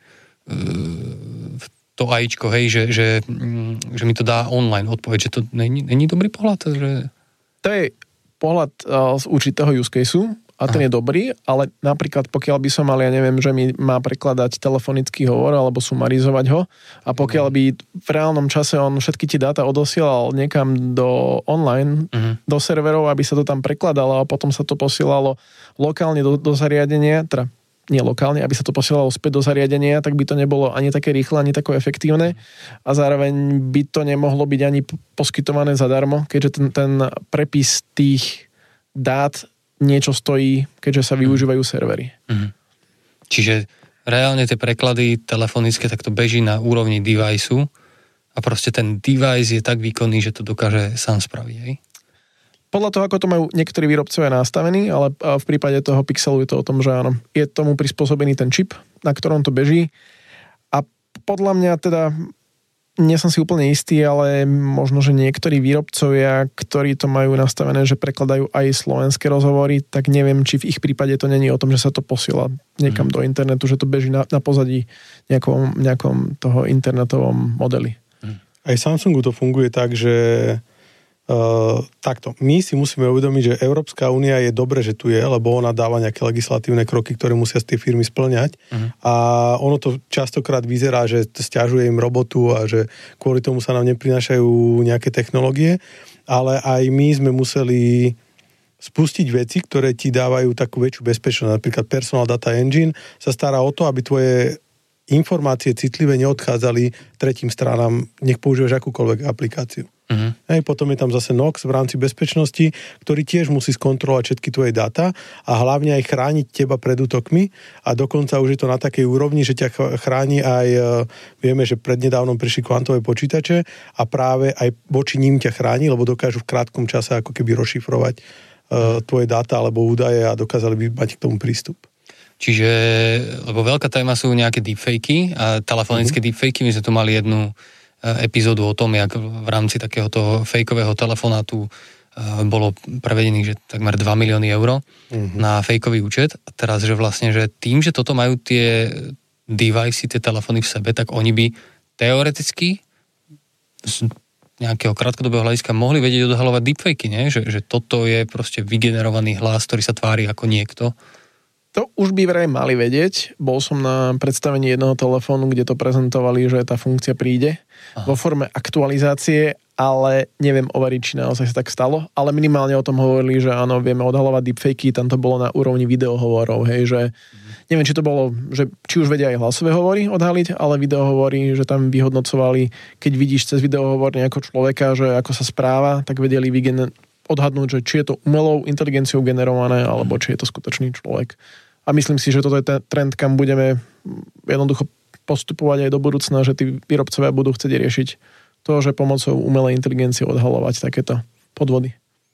to AIčko, hej, že mi to dá online odpoveď, že to není dobrý pohľad? Že... To je pohľad z určitého use caseu, a ten je dobrý, ale napríklad pokiaľ by som mal, ja neviem, že mi má prekladať telefonický hovor alebo sumarizovať ho a pokiaľ by v reálnom čase on všetky tie dáta odosielal niekam do online, do serverov, aby sa to tam prekladalo a potom sa to posielalo lokálne do zariadenia, teda nie lokálne, aby sa to posielalo späť do zariadenia, tak by to nebolo ani také rýchle, ani také efektívne a zároveň by to nemohlo byť ani poskytované zadarmo, keďže ten prepis tých dát niečo stojí, keďže sa využívajú servery. Čiže reálne tie preklady telefonické tak to beží na úrovni deviceu a proste ten device je tak výkonný, že to dokáže sám spraviť, hej? Podľa toho, ako to majú niektorí výrobcovia nastavení, ale v prípade toho Pixelu je to o tom, že áno, je tomu prispôsobený ten čip, na ktorom to beží a podľa mňa teda nie som si úplne istý, ale možno, že niektorí výrobcovia, ktorí to majú nastavené, že prekladajú aj slovenské rozhovory, tak neviem, či v ich prípade to není o tom, že sa to posiela niekam do internetu, že to beží na pozadí nejakom toho internetovom modeli. Aj Samsungu to funguje tak, že takto. My si musíme uvedomiť, že Európska únia je dobre, že tu je, lebo ona dáva nejaké legislatívne kroky, ktoré musia tie firmy spĺňať. A ono to častokrát vyzerá, že sťažuje im robotu a že kvôli tomu sa nám neprinášajú nejaké technológie, ale aj my sme museli spustiť veci, ktoré ti dávajú takú väčšiu bezpečnosť. Napríklad Personal Data Engine sa stará o to, aby tvoje informácie citlivé neodchádzali tretím stranám, nech používaš akúkoľvek aplikáciu. Hej, potom je tam zase NOx v rámci bezpečnosti, ktorý tiež musí skontrolovať všetky tvoje dáta a hlavne aj chrániť teba pred útokmi a dokonca už je to na takej úrovni, že ťa chráni aj, vieme, že prednedávnom prišli kvantové počítače a práve aj voči ním ťa chráni, lebo dokážu v krátkom čase ako keby rozšifrovať tvoje dáta alebo údaje a dokázali by mať k tomu prístup. Čiže, lebo veľká téma sú nejaké deepfakey a telefonické deepfakey, my sme tu mali jednu epizódu o tom, jak v rámci takéhoto fejkového telefonátu bolo prevedených, že takmer 2 milióny eur na fejkový účet. A teraz, že vlastne, že tým, že toto majú tie device, tie telefóny v sebe, tak oni by teoreticky z nejakého krátkodobého hľadiska mohli vedieť odhalovať deepfakey, nie? Že toto je proste vygenerovaný hlas, ktorý sa tvári ako niekto. To už by vraj mali vedieť. Bol som na predstavení jedného telefónu, kde to prezentovali, že tá funkcia príde vo forme aktualizácie, ale neviem overiť, či naozaj sa tak stalo, ale minimálne o tom hovorili, že áno, vieme odhalovať deepfakey, tam to bolo na úrovni videohovorov, hej, že neviem, či to bolo, že či už vedia aj hlasové hovory odhaliť, ale videohovory, že tam vyhodnocovali, keď vidíš cez videohovor nejakého človeka, že ako sa správa, tak vedeli odhadnúť, že či je to umelou inteligenciou generované, alebo či je to skutočný človek. A myslím si, že toto je ten trend, kam budeme jednoducho postupovať aj do budúcna, že tí výrobcovia budú chcieť riešiť to, že pomocou umelej inteligencie odhalovať takéto podvody.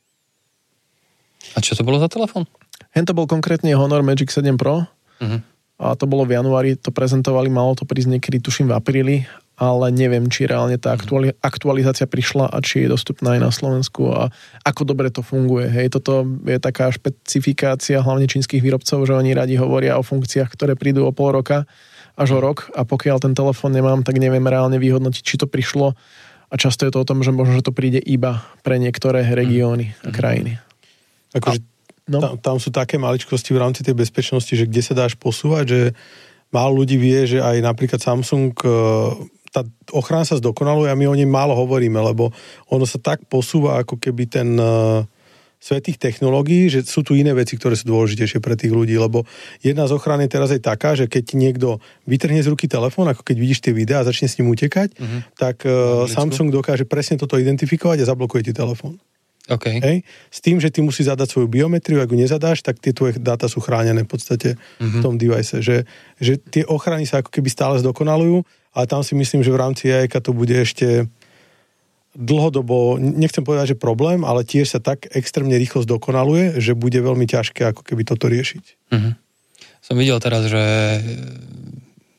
A čo to bolo za telefón? Hento bol konkrétne Honor Magic 7 Pro a to bolo v januári, to prezentovali, malo to prísť niekedy, tuším v apríli, ale neviem, či reálne tá aktualizácia prišla a či je dostupná aj na Slovensku a ako dobre to funguje. Hej, toto je taká špecifikácia hlavne čínskych výrobcov, že oni radi hovoria o funkciách, ktoré prídu o pol roka až o rok a pokiaľ ten telefón nemám, tak neviem reálne vyhodnotiť, či to prišlo a často je to o tom, že možno, že to príde iba pre niektoré regióny a krajiny. Akože tam sú také maličkosti v rámci tej bezpečnosti, že kde sa dáš posúvať, že málo ľudí vie, že aj napríklad Samsung, tá ochrana sa zdokonaluje a my o nej málo hovoríme, lebo ono sa tak posúva ako keby ten svet tých technológií, že sú tu iné veci, ktoré sú dôležitejšie pre tých ľudí, lebo jedna z ochrán je teraz aj taká, že keď ti niekto vytrhne z ruky telefón, ako keď vidíš tie videá a začne s ním utekať, tak Samsung dokáže presne toto identifikovať a zablokuje ti telefón. Okay. Hej? S tým, že ty musíš zadať svoju biometriu, ak ju nezadáš, tak tie tvoje dáta sú chránené v podstate v tom device. Že tie ochrany sa ako keby stále zdokonalujú, ale tam si myslím, že v rámci AI-ka to bude ešte dlhodobo, nechcem povedať, že problém, ale tiež sa tak extrémne rýchlo zdokonaluje, že bude veľmi ťažké ako keby toto riešiť. Som videl teraz, že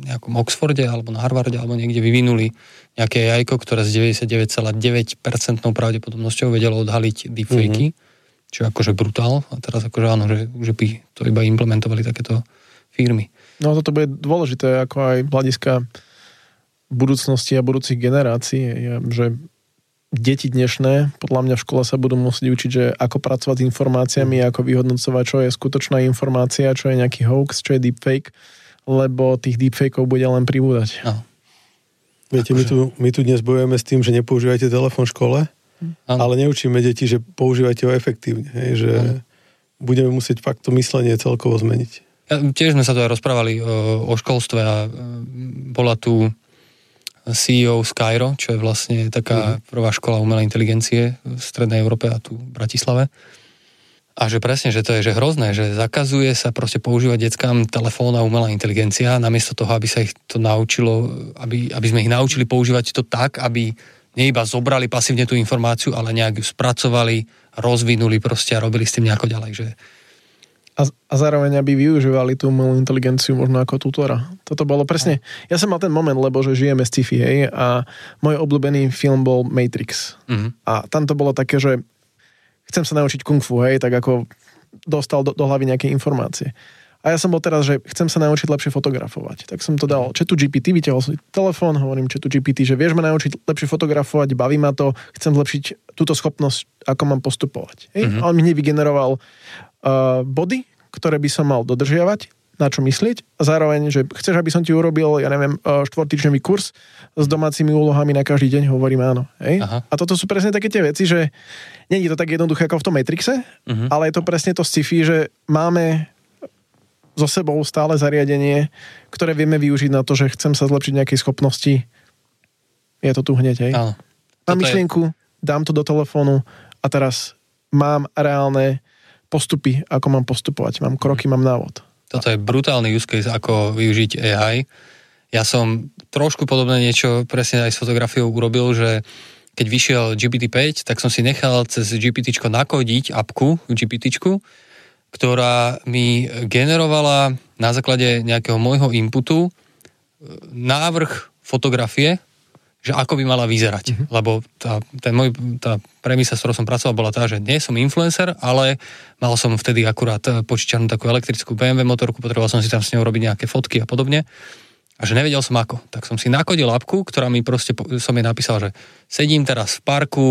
nejakom Oxforde alebo na Harvarde alebo niekde vyvinuli nejaké AI, ktoré s 99,9% pravdepodobnosťou vedelo odhaliť deepfakey, čo je akože brutál. A teraz akože áno, že by to iba implementovali takéto firmy. No toto bude dôležité ako aj hľadiska budúcnosti a budúcich generácií, že deti dnešné, podľa mňa v škole sa budú musieť učiť, že ako pracovať s informáciami, ako vyhodnocovať, čo je skutočná informácia, čo je nejaký hoax, čo je deepfake, lebo tých deepfakeov bude len pribúdať. No. Viete, my tu dnes bojujeme s tým, že nepoužívajte telefón v škole, ale neučíme deti, že používajte ho efektívne. Hej, že budeme musieť fakt to myslenie celkovo zmeniť. Ja, tiež sme sa tu aj rozprávali o školstve a bola tu CEO Skyro, čo je vlastne taká prvá škola umelej inteligencie v Strednej Európe a tu v Bratislave. A že presne, že to je že hrozné, že zakazuje sa proste používať deckám telefón a umelá inteligencia, namiesto toho, aby sa ich to naučilo, aby sme ich naučili používať to tak, aby nie iba zobrali pasívne tú informáciu, ale nejak ju spracovali, rozvinuli proste a robili s tým nejako ďalej, že a zároveň, aby využívali tú umelú inteligenciu možno ako tutora. Toto bolo presne... Ja som mal ten moment, lebo že žijeme z sci-fi, hej, a môj obľúbený film bol Matrix. A tam to bolo také, že chcem sa naučiť kung fu, hej, tak ako dostal do hlavy nejaké informácie. A ja som bol teraz, že chcem sa naučiť lepšie fotografovať. Tak som to dal ChatGPT, vytiahol som telefón, hovorím ChatGPT, že vieš ma naučiť lepšie fotografovať, baví ma to, chcem zlepšiť túto schopnosť, ako mám postupovať. Hej? A on mi vygeneroval body, ktoré by som mal dodržiavať, na čo myslieť. A zároveň, že chceš, aby som ti urobil, ja neviem, 4-týždňový kurz s domácimi úlohami na každý deň, hovorím áno. Hej? A toto sú presne také tie veci, že nie je to tak jednoduché ako v tom Matrixe, ale je to presne to sci-fi, že máme so sebou stále zariadenie, ktoré vieme využiť na to, že chcem sa zlepšiť nejakej schopnosti. Je to tu hneď, hej? áno. Mám myšlienku, dám to do telefónu a teraz mám reálne postupy, ako mám postupovať. Mám kroky, mám návod. Toto je brutálny use case, ako využiť AI. Ja som trošku podobné niečo presne aj s fotografiou urobil, že keď vyšiel GPT-5, tak som si nechal cez GPT-čko nakodiť apku GPT-čku, ktorá mi generovala na základe nejakého môjho inputu návrh fotografie, že ako by mala vyzerať. Lebo tá premisa, s ktorou som pracoval, bola tá, že nie som influencer, ale mal som vtedy akurát požičanú takú elektrickú BMW motorku, potreboval som si tam s ňou robiť nejaké fotky a podobne. A že nevedel som ako. Tak som si nakodil apku, ktorá mi proste, som jej napísal, že sedím teraz v parku,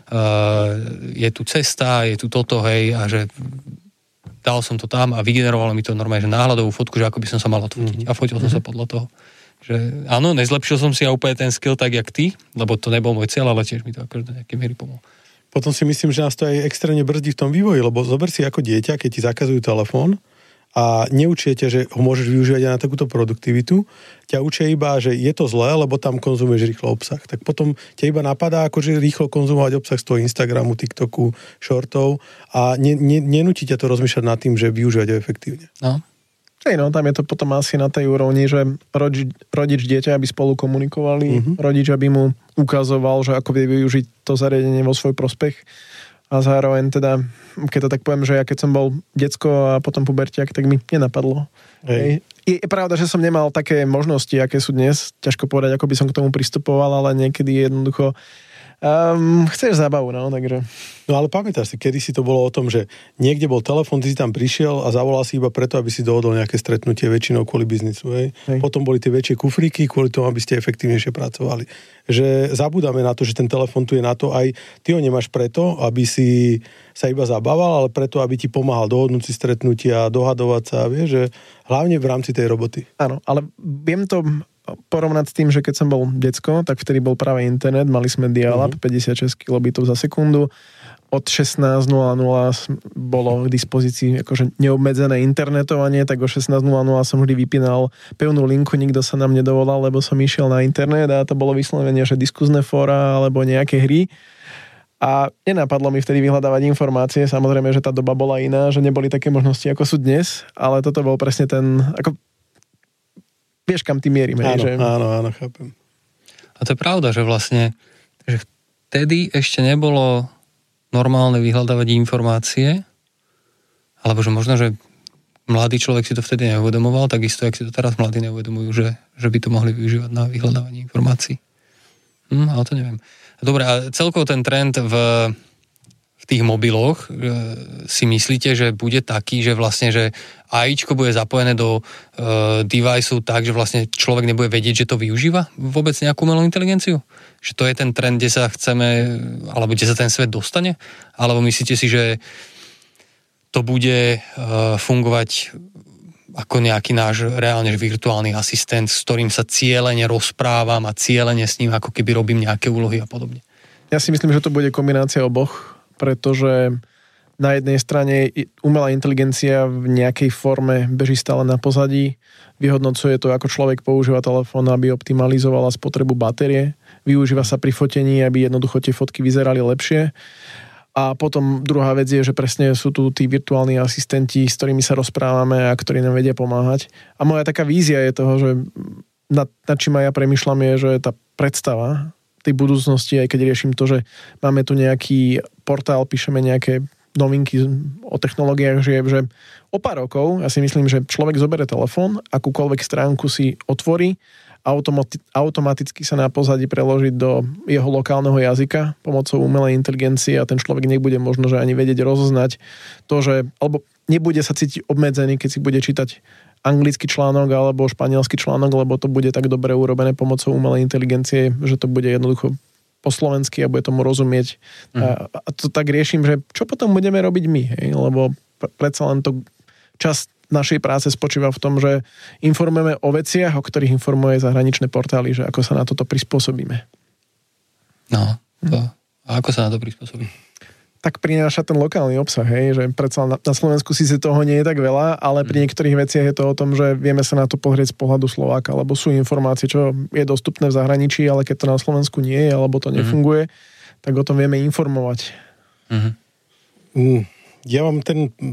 je tu cesta, je tu toto, hej, a že dal som to tam a vygenerovalo mi to normálne, že náhľadovú fotku, že ako by som sa mal odfotiť. A fotil som sa podľa toho. Že áno, nezlepšil som si ja úplne ten skill tak, jak ty, lebo to nebol môj cieľ, ale tiež mi to akože do nejakej miery pomohlo. Potom si myslím, že nás to aj extrémne brzdí v tom vývoji, lebo zober si ako dieťa, keď ti zakazujú telefón a neučíte, že ho môžeš využívať aj na takúto produktivitu, ťa učia iba, že je to zlé, lebo tam konzumuješ rýchlo obsah. Tak potom ťa iba napadá, akože rýchlo konzumovať obsah z toho Instagramu, TikToku, shortov a nenúti ťa to rozmýšľať nad tým, že využívať ho efektívne. No. Hej, no, tam je to potom asi na tej úrovni, že rodič dieťa, aby spolu komunikovali, rodič, aby mu ukazoval, že ako vie využiť to zariadenie vo svoj prospech. A zároveň teda, keď to tak poviem, že ja keď som bol decko a potom pubertiak, tak mi nenapadlo. Hej. Je pravda, že som nemal také možnosti, aké sú dnes. Ťažko povedať, ako by som k tomu pristupoval, ale niekedy jednoducho chceš zábavu, no, takže... No ale pamätáš si, kedy si to bolo o tom, že niekde bol telefón, ty si tam prišiel a zavolal si iba preto, aby si dohodol nejaké stretnutie väčšinou kvôli biznisu, hej? Potom boli tie väčšie kufríky kvôli tomu, aby ste efektívnejšie pracovali. Že zabúdame na to, že ten telefón tu je na to, aj ty ho nemáš preto, aby si sa iba zabával, ale preto, aby ti pomáhal dohodnúť si stretnutia, dohadovať sa, vieš, že hlavne v rámci tej roboty. Áno, ale viem to porovnať s tým, že keď som bol decko, tak vtedy bol práve internet, mali sme dial-up 56 kilobitov za sekundu, od 16.00 bolo k dispozícii akože neobmedzené internetovanie, tak o 16.00 som vždy vypínal pevnú linku, nikto sa nám nedovolal, lebo som išiel na internet a to bolo vyslovene, že diskuzné fóra alebo nejaké hry. A nenapadlo mi vtedy vyhľadávať informácie, samozrejme, že tá doba bola iná, že neboli také možnosti, ako sú dnes, ale toto bol presne ten, ako vieš, kam tým mierime. Áno, že... áno, chápem. A to je pravda, že vlastne že vtedy ešte nebolo normálne vyhľadávať informácie, alebo že možno, že mladý človek si to vtedy neuvedomoval, takisto, jak si to teraz mladí neuvedomujú, že by to mohli využívať na vyhľadávanie informácií. Ale to neviem. Dobre, a celkovo ten trend v tých mobiloch si myslíte, že bude taký, že vlastne, že AIčko bude zapojené do device-u tak, že vlastne človek nebude vedieť, že to využíva vôbec nejakú umelú inteligenciu? Že to je ten trend, kde sa chceme, alebo kde sa ten svet dostane? Alebo myslíte si, že to bude fungovať ako nejaký náš reálne virtuálny asistent, s ktorým sa cieľene rozprávam a cieľene s ním ako keby robím nejaké úlohy a podobne? Ja si myslím, že to bude kombinácia oboch, pretože na jednej strane umelá inteligencia v nejakej forme beží stále na pozadí, vyhodnocuje to, ako človek používa telefón, aby optimalizovala spotrebu batérie, využíva sa pri fotení, aby jednoducho tie fotky vyzerali lepšie. A potom druhá vec je, že presne sú tu tí virtuálni asistenti, s ktorými sa rozprávame a ktorí nám vedia pomáhať. A moja taká vízia je toho, že nad čím aj ja premýšľam je, že tá predstava tej budúcnosti, aj keď riešim to, že máme tu nejaký portál, píšeme nejaké novinky o technológiách, že o pár rokov, ja si myslím, že človek zoberie telefón, akúkoľvek stránku si otvorí, automaticky sa na pozadí preložiť do jeho lokálneho jazyka pomocou umelej inteligencie a ten človek nebude možno, že ani vedieť rozoznať to, že, alebo nebude sa cítiť obmedzený, keď si bude čítať anglický článok alebo španielský článok, lebo to bude tak dobre urobené pomocou umelej inteligencie, že to bude jednoducho po slovensky a bude tomu rozumieť. A to tak riešim, že čo potom budeme robiť my, hej? Lebo predsa len to časť našej práce spočíva v tom, že informujeme o veciach, o ktorých informuje zahraničné portály, že ako sa na toto prispôsobíme. No, to. A ako sa na to prispôsobí? Tak prináša ten lokálny obsah, hej, že predsa na Slovensku síce toho nie je tak veľa, ale pri niektorých veciach je to o tom, že vieme sa na to pozrieť z pohľadu Slováka, lebo sú informácie, čo je dostupné v zahraničí, ale keď to na Slovensku nie je, alebo to nefunguje, tak o tom vieme informovať. Ja mám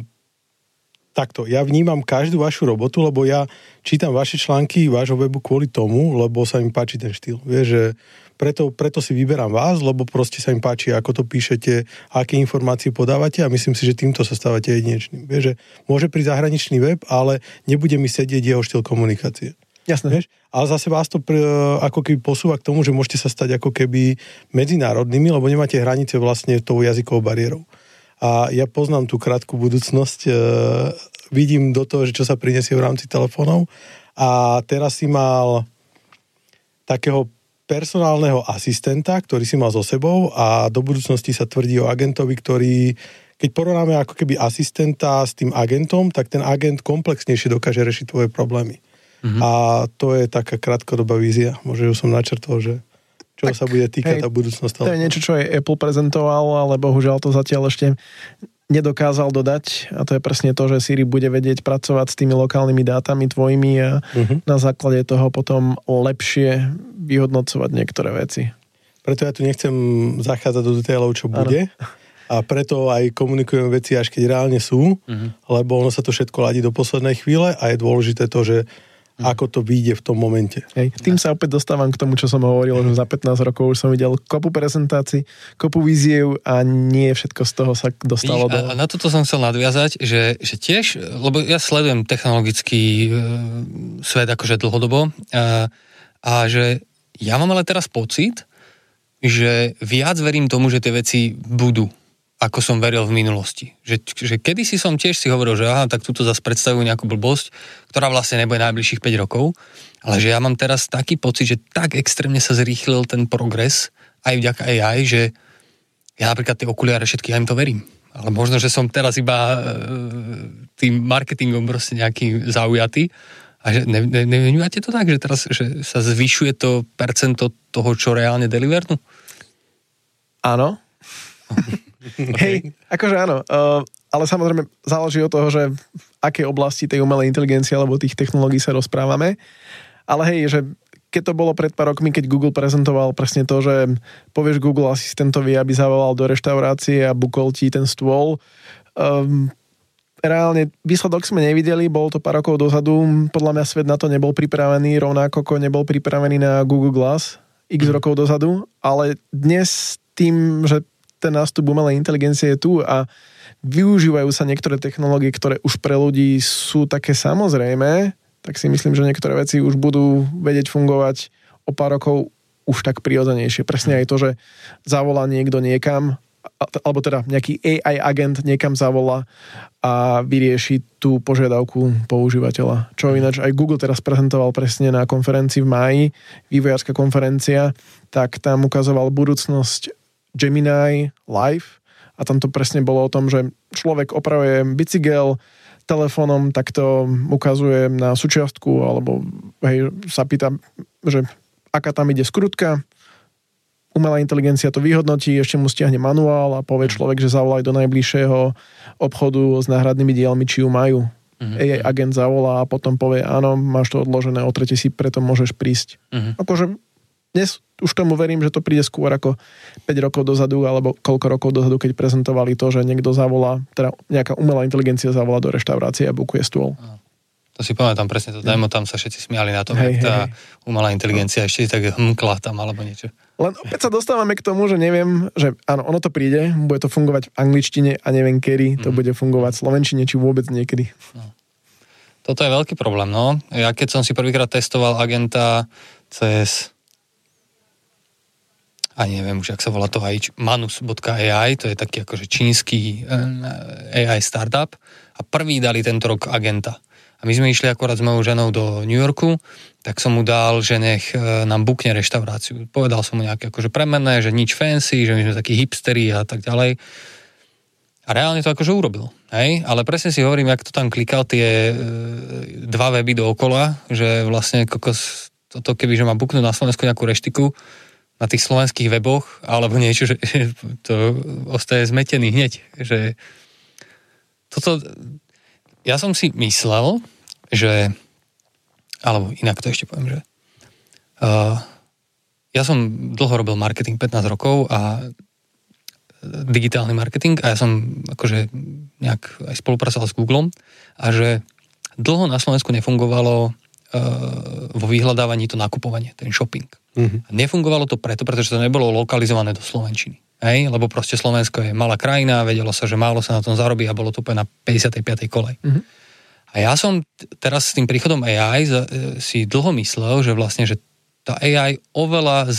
takto, ja vnímam každú vašu robotu, lebo ja čítam vaše články vášho webu kvôli tomu, lebo sa mi páči ten štýl. Vieš, že preto si vyberám vás, lebo proste sa mi páči, ako to píšete, aké informácie podávate a myslím si, že týmto sa stávate jedinečným. Vieš, že môže prísť zahraničný web, ale nebude mi sedieť jeho štýl komunikácie. Jasné. Vieš? Ale zase vás to ako keby posúva k tomu, že môžete sa stať ako keby medzinárodnými, lebo nemáte hranice vlastne tou jazykovou bariérou. A ja poznám tú krátku budúcnosť, vidím do toho, že čo sa prinesie v rámci telefónov a teraz si mal takého personálneho asistenta, ktorý si mal so sebou a do budúcnosti sa tvrdí o agentovi, ktorý, keď porovnáme ako keby asistenta s tým agentom, tak ten agent komplexnejšie dokáže rešiť tvoje problémy. A to je taká krátkodobá vízia. Možno som načrtol, že čo sa bude týkať tá budúcnosť. To je niečo, čo aj Apple prezentoval, ale bohužiaľ to zatiaľ ešte nedokázal dodať a to je presne to, že Siri bude vedieť pracovať s tými lokálnymi dátami tvojimi a na základe toho potom lepšie vyhodnocovať niektoré veci. Preto ja tu nechcem zachádzať do detailov, čo bude a preto aj komunikujem veci, až keď reálne sú, lebo ono sa to všetko ladí do poslednej chvíle a je dôležité to, že ako to vyjde v tom momente. Tým sa opäť dostávam k tomu, čo som hovoril, že za 15 rokov už som videl kopu prezentácií, kopu víziev a nie všetko z toho sa dostalo do... A na toto som chcel nadviazať, že tiež, lebo ja sledujem technologický svet akože dlhodobo a že ja mám ale teraz pocit, že viac verím tomu, že tie veci budú, ako som veril v minulosti. Že kedysi som tiež si hovoril, že aha, tak túto zase predstavujú nejakú blbosť, ktorá vlastne nebude najbližších 5 rokov, ale že ja mám teraz taký pocit, že tak extrémne sa zrýchlil ten progres, aj vďaka AI, že ja napríklad tie okuliare všetky, ja im to verím. Ale možno, že som teraz iba tým marketingom proste nejaký zaujatý a že nevnímate to tak, že teraz že sa zvyšuje to percento toho, čo reálne delivernú? Áno. Hej, akože áno, ale samozrejme záleží od toho, že v akej oblasti tej umelej inteligencie alebo tých technológií sa rozprávame, ale hej, že keď to bolo pred pár rokmi, keď Google prezentoval presne to, že povieš Google asistentovi, aby zavolal do reštaurácie a bukol ti ten stôl, reálne výsledok sme nevideli, bol to pár rokov dozadu, podľa mňa svet na to nebol pripravený, rovnako ako nebol pripravený na Google Glass x rokov dozadu, ale dnes tým, že ten nástup umelej inteligencie je tu a využívajú sa niektoré technológie, ktoré už pre ľudí sú také samozrejmé, tak si myslím, že niektoré veci už budú vedieť fungovať o pár rokov už tak prirodzenejšie. Presne aj to, že zavolá niekto niekam, alebo teda nejaký AI agent niekam zavolá a vyrieši tú požiadavku používateľa. Čo ináč aj Google teraz prezentoval presne na konferencii v máji, vývojárska konferencia, tak tam ukazoval budúcnosť Gemini Live a tam to presne bolo o tom, že človek opravuje bicykel telefónom, tak to ukazuje na súčiastku alebo sa pýta, že aká tam ide skrutka, umelá inteligencia to vyhodnotí, ešte mu stiahne manuál a povie človek, že zavolaj do najbližšieho obchodu s náhradnými dielmi, či ju majú. AI agent zavolá a potom povie, áno, máš to odložené, o 3 si preto môžeš prísť. Akože dnes už tomu verím, že to príde skôr ako 5 rokov dozadu, alebo koľko rokov dozadu, keď prezentovali to, že niekto zavolá, teda nejaká umelá inteligencia zavolá do reštaurácie a bukuje stôl. To si pamätám presne to demo, tam sa všetci smiali na tom, jak tá umelá inteligencia ešte tak hmkla tam alebo niečo. Len opäť sa dostávame k tomu, že neviem, že áno, ono to príde, bude to fungovať v angličtine a neviem kedy to bude fungovať v slovenčine, či vôbec niekedy. No. Toto je veľký problém, no. Ja keď som si prvýkrát testoval agenta cez neviem už, jak sa volá to manus.ai, to je taký akože čínsky AI startup a prvý dali tento rok agenta. A my sme išli akorát s mojou ženou do New Yorku, tak som mu dal, že nech nám bukne reštauráciu. Povedal som mu nejaké akože premenné, že nič fancy, že my sme takí hipsteri a tak ďalej. A reálne to akože urobil. Hej? Ale presne si hovorím, jak to tam klikal tie dva weby dookola, že vlastne kokos, toto keby, že má buknúť na Slovensku nejakú reštiku na tých slovenských weboch, alebo niečo, že to ostaje zmetený hneď. Že toto... Ja som si myslel, že, alebo inak to ešte poviem, že ja som dlho robil marketing, 15 rokov a digitálny marketing a ja som akože nejak aj spolupracoval s Googlom a že dlho na Slovensku nefungovalo vo vyhľadávaní to nakupovanie, ten shopping. A nefungovalo to pretože to nebolo lokalizované do slovenčiny. Hej? Lebo proste Slovensko je malá krajina, vedelo sa, že málo sa na tom zarobí a bolo to úplne na 55. kolej. A ja som teraz s tým príchodom AI si dlho myslel, že vlastne, že tá AI oveľa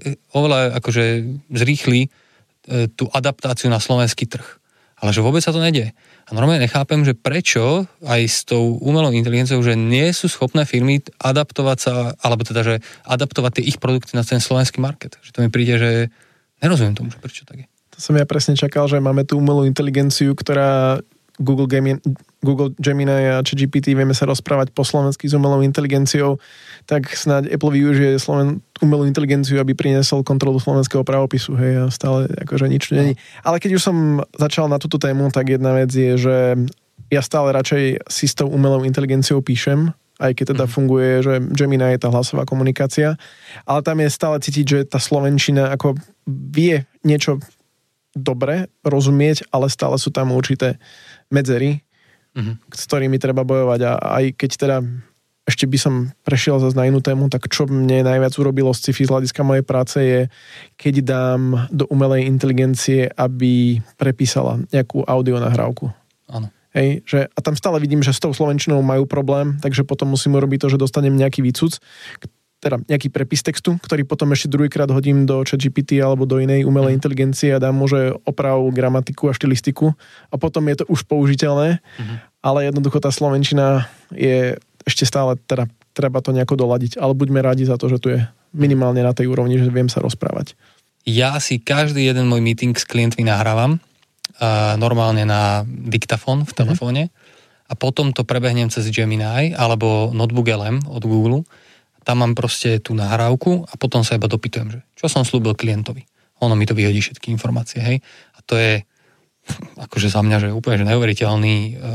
akože zrýchli tú adaptáciu na slovenský trh. Ale že vôbec sa to nedie. A normálne nechápem, že prečo aj s tou umelou inteligenciou, že nie sú schopné firmy adaptovať sa, alebo teda, že adaptovať tie ich produkty na ten slovenský market. Že to mi príde, že nerozumiem tomu, že prečo tak je. To som ja presne čakal, že máme tú umelú inteligenciu, ktorá Google Gemini a ChatGPT, vieme sa rozprávať po slovensky s umelou inteligenciou, tak snáď Apple využije umelú inteligenciu, aby priniesol kontrolu slovenského pravopisu, hej, a stále akože nič tu není. Ale keď už som začal na túto tému, tak jedna vec je, že ja stále radšej si s tou umelou inteligenciou píšem, aj keď teda funguje, že Gemini je tá hlasová komunikácia, ale tam je stále cítiť, že tá slovenčina ako vie niečo dobre rozumieť, ale stále sú tam určité medzery, s ktorými treba bojovať. A aj keď teda ešte by som prešiel zase na inú tému, tak čo mne najviac urobilo sci-fi z hľadiska mojej práce je, keď dám do umelej inteligencie, aby prepísala nejakú audionahrávku. Áno. Hej, že, a tam stále vidím, že s tou slovenčinou majú problém, takže potom musím urobiť to, že dostanem nejaký výcuc, teda nejaký prepis textu, ktorý potom ešte druhýkrát hodím do ChatGPT alebo do inej umelej inteligencie a dám mu, že oprav gramatiku a štilistiku a potom je to už použiteľné, ale jednoducho tá slovenčina je ešte stále, teda treba to nejako doladiť, ale buďme rádi za to, že tu je minimálne na tej úrovni, že viem sa rozprávať. Ja si každý jeden môj meeting s klientmi nahrávam normálne na diktafón v telefóne a potom to prebehnem cez Gemini alebo Notebook LM od Google. Tam mám proste tú nahrávku a potom sa iba dopytujem, že čo som slúbil klientovi. Ono mi to vyhodí všetky informácie, hej. A to je akože za mňa, že úplne že neuveriteľný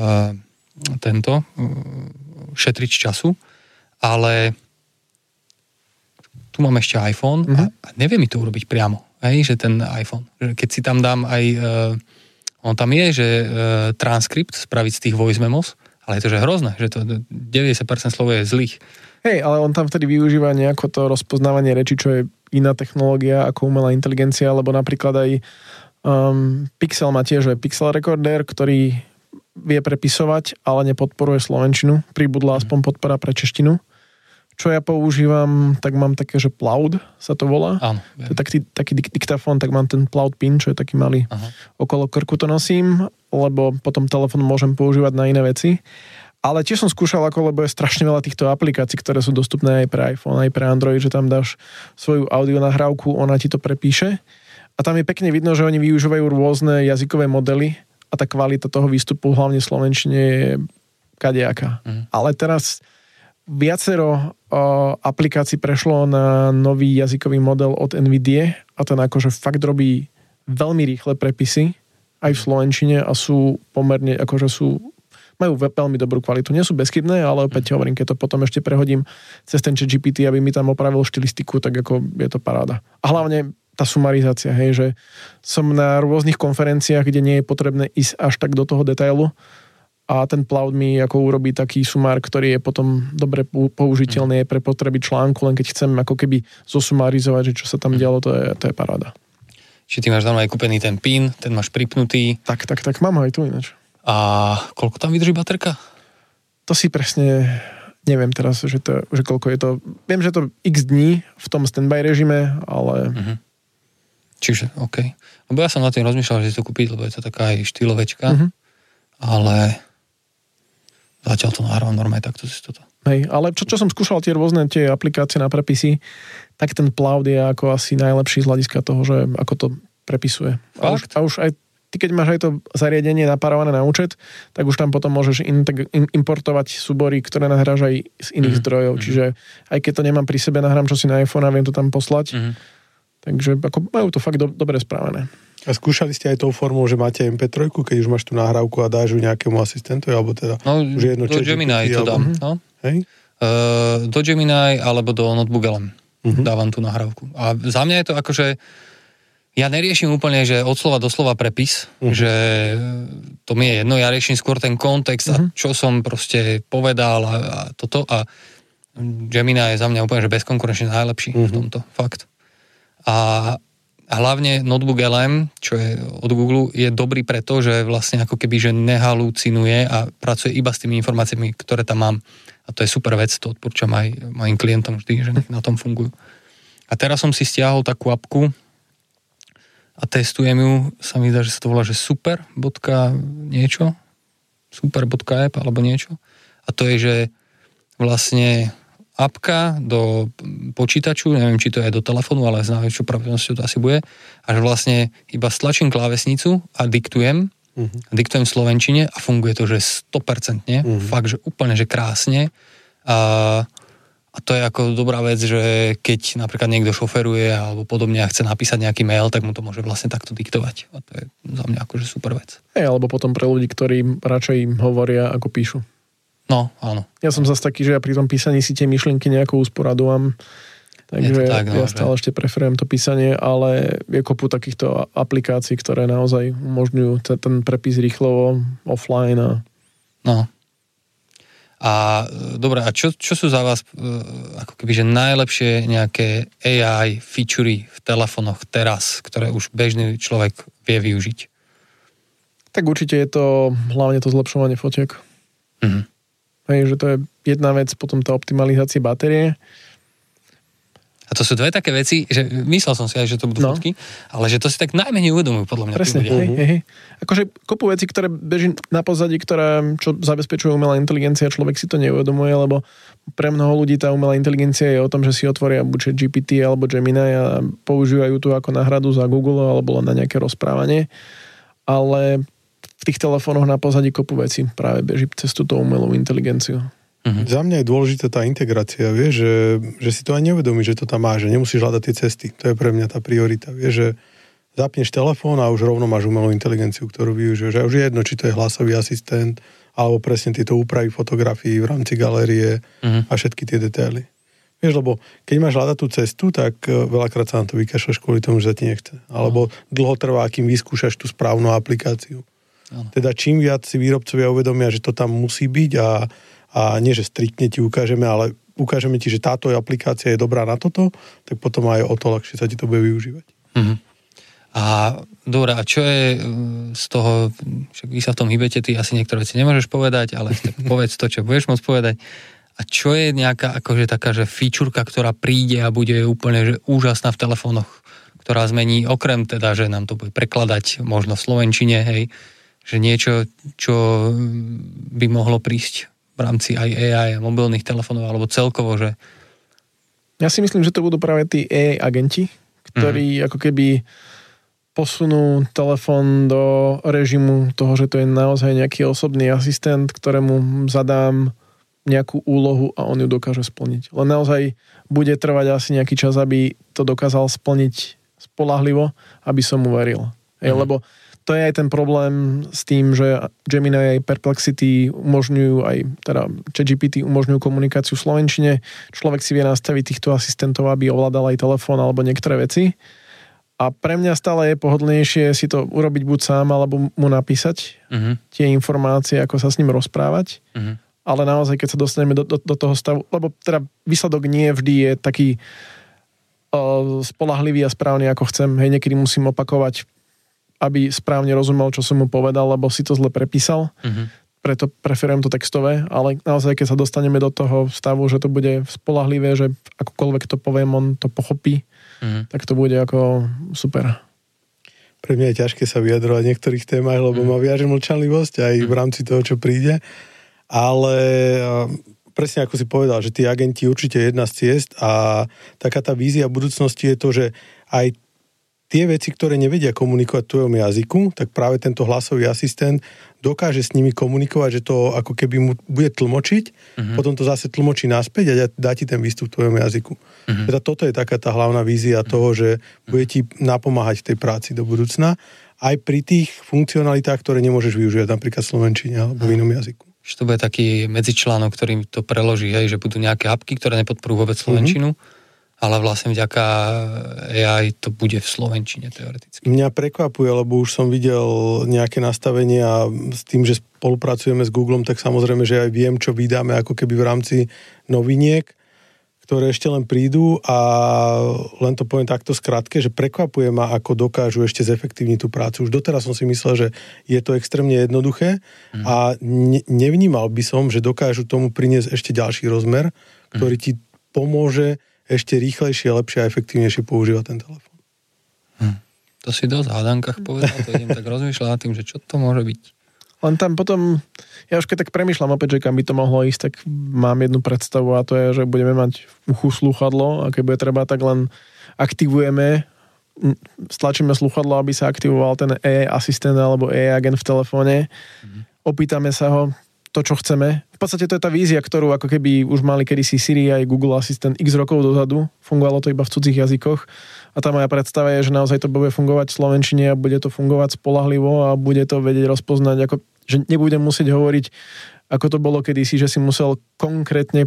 šetrič času, ale tu mám ešte iPhone a nevie mi to urobiť priamo, hej, že ten iPhone. Keď si tam dám aj, on tam je, že transkript spraviť z tých voice memos, ale je to že hrozné, že to 90% slov je zlých. Hej, ale on tam vtedy využíva nejako to rozpoznávanie reči, čo je iná technológia ako umelá inteligencia, alebo napríklad aj Pixel má tiež Pixel Recorder, ktorý vie prepisovať, ale nepodporuje slovenčinu. Pribudla aspoň podpora pre češtinu. Čo ja používam, tak mám také, že Plaud sa to volá. Áno. To je taký diktafón, tak mám ten Plaud Pin, čo je taký malý. Aha. Okolo krku to nosím, lebo potom telefón môžem používať na iné veci. Ale tiež som skúšal, lebo je strašne veľa týchto aplikácií, ktoré sú dostupné aj pre iPhone, aj pre Android, že tam dáš svoju audio nahrávku, ona ti to prepíše. A tam je pekne vidno, že oni využívajú rôzne jazykové modely a tá kvalita toho výstupu, hlavne v slovenčine, je kadejaká. Ale teraz viacero aplikácií prešlo na nový jazykový model od NVIDIA a ten akože fakt robí veľmi rýchle prepisy aj v slovenčine a sú pomerne, akože majú veľmi dobrú kvalitu. Nie sú bezchybné, ale opäť hovorím, keď to potom ešte prehodím cez ten ChatGPT, aby mi tam opravil štilistiku, tak ako je to paráda. A hlavne tá sumarizácia, hej, že som na rôznych konferenciách, kde nie je potrebné ísť až tak do toho detailu, a ten Plaud mi ako urobí taký sumár, ktorý je potom dobre použiteľný pre potreby článku, len keď chcem ako keby zosumarizovať, že čo sa tam dialo, to je paráda. Či ty máš tam aj kúpený ten PIN, ten máš pripnutý. Tak, mám ho aj tu ináč. A koľko tam vydrží baterka? To si presne neviem teraz, že koľko je to. Viem, že to x dní v tom standby režime, ale... Čiže, OK. Lebo ja som na tým rozmýšľal, že si to kúpiť, lebo je to taká aj štýlovečka, ale... Zatiaľ to nahrávam normálne takto si toto. Hej, ale čo som skúšal tie rôzne tie aplikácie na prepisy, tak ten Plaud je ako asi najlepší z hľadiska toho, že ako to prepisuje. A už aj ty, keď máš aj to zariadenie napárované na účet, tak už tam potom môžeš importovať súbory, ktoré nahráš aj z iných zdrojov. Čiže aj keď to nemám pri sebe, nahrám čo si na iPhone a viem to tam poslať. Takže ako majú to fakt dobre správené. A skúšali ste aj tou formou, že máte MP3, keď už máš tú nahrávku a dáš ju nejakému asistentovi, alebo teda už jedno do Gemini to dám. No? Hej? Do Gemini alebo do Notebook LM dávam tú nahrávku. A za mňa je to akože ja neriešim úplne, že od slova do slova prepis, že to mi je jedno, ja riešim skôr ten kontext a čo som proste povedal a toto a Gemini je za mňa úplne, že bezkonkurenčne najlepší v tomto, fakt. A hlavne Notebook LM, čo je od Google, je dobrý preto, že vlastne ako keby, že nehalucinuje a pracuje iba s tými informáciami, ktoré tam mám. A to je super vec, to odporúčam aj mojim klientom vždy, že na tom fungujú. A teraz som si stiahol takú apku a testujem ju, sa mi zdá, že sa to volá, že super.app alebo niečo. A to je, že vlastne apka do počítaču, neviem, či to je do telefónu, ale znám, čo pravdepodobnosťou to asi bude, a že vlastne iba stlačím klávesnicu a diktujem v slovenčine a funguje to, že 100%, fakt, že úplne, že krásne. A to je ako dobrá vec, že keď napríklad niekto šoferuje alebo podobne a chce napísať nejaký mail, tak mu to môže vlastne takto diktovať. A to je za mňa akože super vec. Alebo potom pre ľudí, ktorí radšej hovoria ako píšu. No, áno. Ja som zase taký, že ja pri tom písaní si tie myšlienky nejako usporadujem. Takže tak, no, ja stále ešte preferujem to písanie, ale je kopu takýchto aplikácií, ktoré naozaj umožňujú ten prepis rýchlo offline. No. A dobré, a čo sú za vás ako keby, že najlepšie nejaké AI featurey v telefónoch teraz, ktoré už bežný človek vie využiť? Tak určite je to hlavne to zlepšovanie fotiek. Hej, že to je jedna vec, potom tá optimalizácia batérie. A to sú dve také veci, že myslel som si aj, že to budú fotky, ale že to si tak najmenej uvedomujú, podľa mňa. Presne, hej. Akože kopu veci, ktoré beží na pozadí, čo zabezpečuje umelá inteligencia, človek si to neuvedomuje, lebo pre mnoho ľudí tá umelá inteligencia je o tom, že si otvoria buď GPT alebo Gemini a používajú tu ako náhradu za Google alebo na nejaké rozprávanie. Ale v tých telefónoch na pozadí kopu veci práve beží cez túto umelú inteligenciu. Za mňa je dôležitá tá integrácia, vieš, že si to aj neuvedomíš, že to tam máš, že nemusíš hľadať tie cesty. To je pre mňa tá priorita, vieš, že zapneš telefón a už rovno máš umelú inteligenciu, ktorú využiješ. A už je jedno, či to je hlasový asistent, alebo presne tieto úpravy fotografií v rámci galérie a všetky tie detaily. Vieš, lebo keď máš hľadať tú cestu, tak veľakrát sa na to vykašľaš kvôli tomu, že sa ti nechce. Alebo dlho trvá, kým vyskúšaš tú správnu aplikáciu. Teda čím viac si výrobcovia uvedomia, že to tam musí byť a nie, že striktne ti ukážeme, ale ukážeme ti, že táto aplikácia je dobrá na toto, tak potom aj o to ľahšie sa ti to bude využívať. A dobrá, a čo je z toho, však vy sa v tom hýbete, ty asi niektoré veci nemôžeš povedať, ale tak povedz to, čo budeš môcť povedať. A čo je nejaká akože taká, že featureka, ktorá príde a bude úplne že úžasná v telefónoch, ktorá zmení, okrem teda, že nám to bude prekladať možno v slovenčine, hej, že niečo, čo by mohlo prísť v rámci aj AI a mobilných telefónov, alebo celkovo, že... Ja si myslím, že to budú práve tí AI agenti, ktorí ako keby posunú telefón do režimu toho, že to je naozaj nejaký osobný asistent, ktorému zadám nejakú úlohu a on ju dokáže splniť. Len naozaj bude trvať asi nejaký čas, aby to dokázal splniť spoľahlivo, aby som mu veril. Lebo to je aj ten problém s tým, že Gemini aj Perplexity umožňujú, aj teda ChatGPT umožňujú komunikáciu v slovenčine. Človek si vie nastaviť týchto asistentov, aby ovládal aj telefón alebo niektoré veci. A pre mňa stále je pohodlnejšie si to urobiť buď sám, alebo mu napísať tie informácie, ako sa s ním rozprávať. Ale naozaj, keď sa dostaneme do toho stavu, lebo teda výsledok nie vždy je taký spoľahlivý a správny, ako chcem. Hej, niekedy musím opakovať, aby správne rozumel, čo som mu povedal, lebo si to zle prepísal. Preto preferujem to textové, ale naozaj, keď sa dostaneme do toho stavu, že to bude spoľahlivé, že akokoľvek to poviem, on to pochopí, tak to bude ako super. Pre mňa je ťažké sa vyjadrovať v niektorých témach, lebo ma viaže mlčanlivosť aj v rámci toho, čo príde. Ale presne ako si povedal, že tí agenti určite je jedna z ciest a taká tá vízia budúcnosti je to, že aj tie veci, ktoré nevedia komunikovať v tvojom jazyku, tak práve tento hlasový asistent dokáže s nimi komunikovať, že to ako keby mu bude tlmočiť, potom to zase tlmočí naspäť a dá ti ten výstup v tvojom jazyku. Teda toto je taká tá hlavná vízia toho, že bude ti napomáhať v tej práci do budúcna, aj pri tých funkcionalitách, ktoré nemôžeš využívať, napríklad v slovenčine alebo v inom jazyku. Že to bude taký medzičlánok, ktorý to preloží, hej, že budú nejaké apky, ktoré nepodporujú vôbec slovenčinu, ale vlastne vďaka AI to bude v slovenčine teoreticky. Mňa prekvapuje, lebo už som videl nejaké nastavenia s tým, že spolupracujeme s Googlom, tak samozrejme, že aj viem, čo vydáme ako keby v rámci noviniek, ktoré ešte len prídu a len to poviem takto skrátke, že prekvapuje ma, ako dokážu ešte zefektívniť tú prácu. Už doteraz som si myslel, že je to extrémne jednoduché a nevnímal by som, že dokážu tomu priniesť ešte ďalší rozmer, ktorý ti pomôže ešte rýchlejšie, lepšie a efektívnejšie používať ten telefón. To si dosť v hádankách povedal, to idem tak rozmýšľať nad tým, že čo to môže byť. Len tam potom, ja už keď tak premýšľam opäť, že kam by to mohlo ísť, tak mám jednu predstavu a to je, že budeme mať v uchu slúchadlo a keď bude treba, tak len aktivujeme, stlačíme slúchadlo, aby sa aktivoval ten AI asistent alebo AI agent v telefóne. Opýtame sa ho to, čo chceme. V podstate to je tá vízia, ktorú ako keby už mali kedysi Siri aj Google Assistant x rokov dozadu. Fungovalo to iba v cudzích jazykoch. A tá moja predstava je, že naozaj to bude fungovať v slovenčine a bude to fungovať spoľahlivo a bude to vedieť rozpoznať, ako, že nebudem musieť hovoriť, ako to bolo kedysi, že si musel konkrétne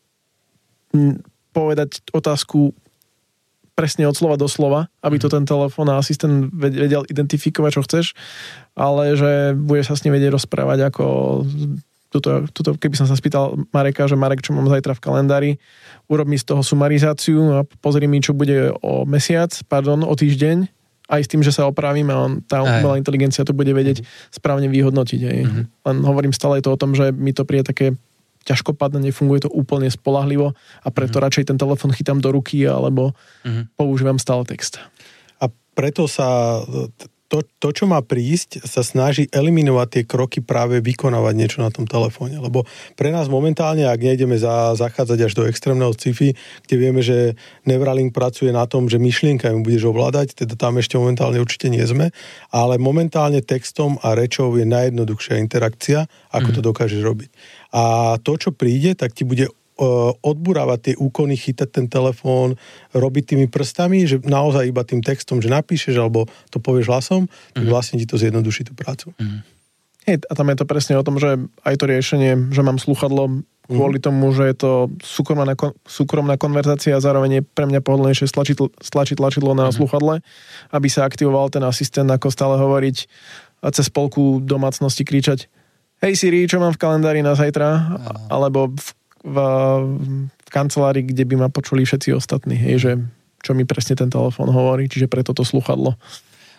povedať otázku presne od slova do slova, aby to ten telefón a asistent vedel identifikovať, čo chceš, ale že bude sa s ním vedieť rozprávať ako tuto, keby som sa spýtal Mareka, že Marek, čo mám zajtra v kalendári, urob mi z toho sumarizáciu a pozri mi, čo bude o týždeň, aj s tým, že sa opravíme a tá umelá inteligencia to bude vedieť správne vyhodnotiť. Len hovorím stále to o tom, že mi to príde také ťažkopadné, nefunguje to úplne spoľahlivo a preto radšej ten telefon chytám do ruky alebo používam stále text. A preto sa to, čo má prísť, sa snaží eliminovať tie kroky práve vykonávať niečo na tom telefóne. Lebo pre nás momentálne, ak nejdeme zachádzať až do extrémneho sci-fi, kde vieme, že Neuralink pracuje na tom, že myšlienkami budeš ovládať, teda tam ešte momentálne určite nie sme, ale momentálne textom a rečou je najjednoduchšia interakcia, ako to dokážeš robiť. A to, čo príde, tak ti bude odburávať tie úkony, chytať ten telefón, robiť tými prstami, že naozaj iba tým textom, že napíšeš alebo to povieš hlasom, tak vlastne ti to zjednoduší tú prácu. Hej, a tam je to presne o tom, že aj to riešenie, že mám slúchadlo kvôli tomu, že je to súkromná konverzácia a zároveň je pre mňa pohodlnejšie stlačiť tlačidlo na slúchadle, aby sa aktivoval ten asistent, ako stále hovoriť a cez polku domácnosti kričať hej Siri, čo mám v kalendári na zajtra? Alebo v kancelárii, kde by ma počuli všetci ostatní, hej, že čo mi presne ten telefón hovorí, čiže preto to slúchadlo.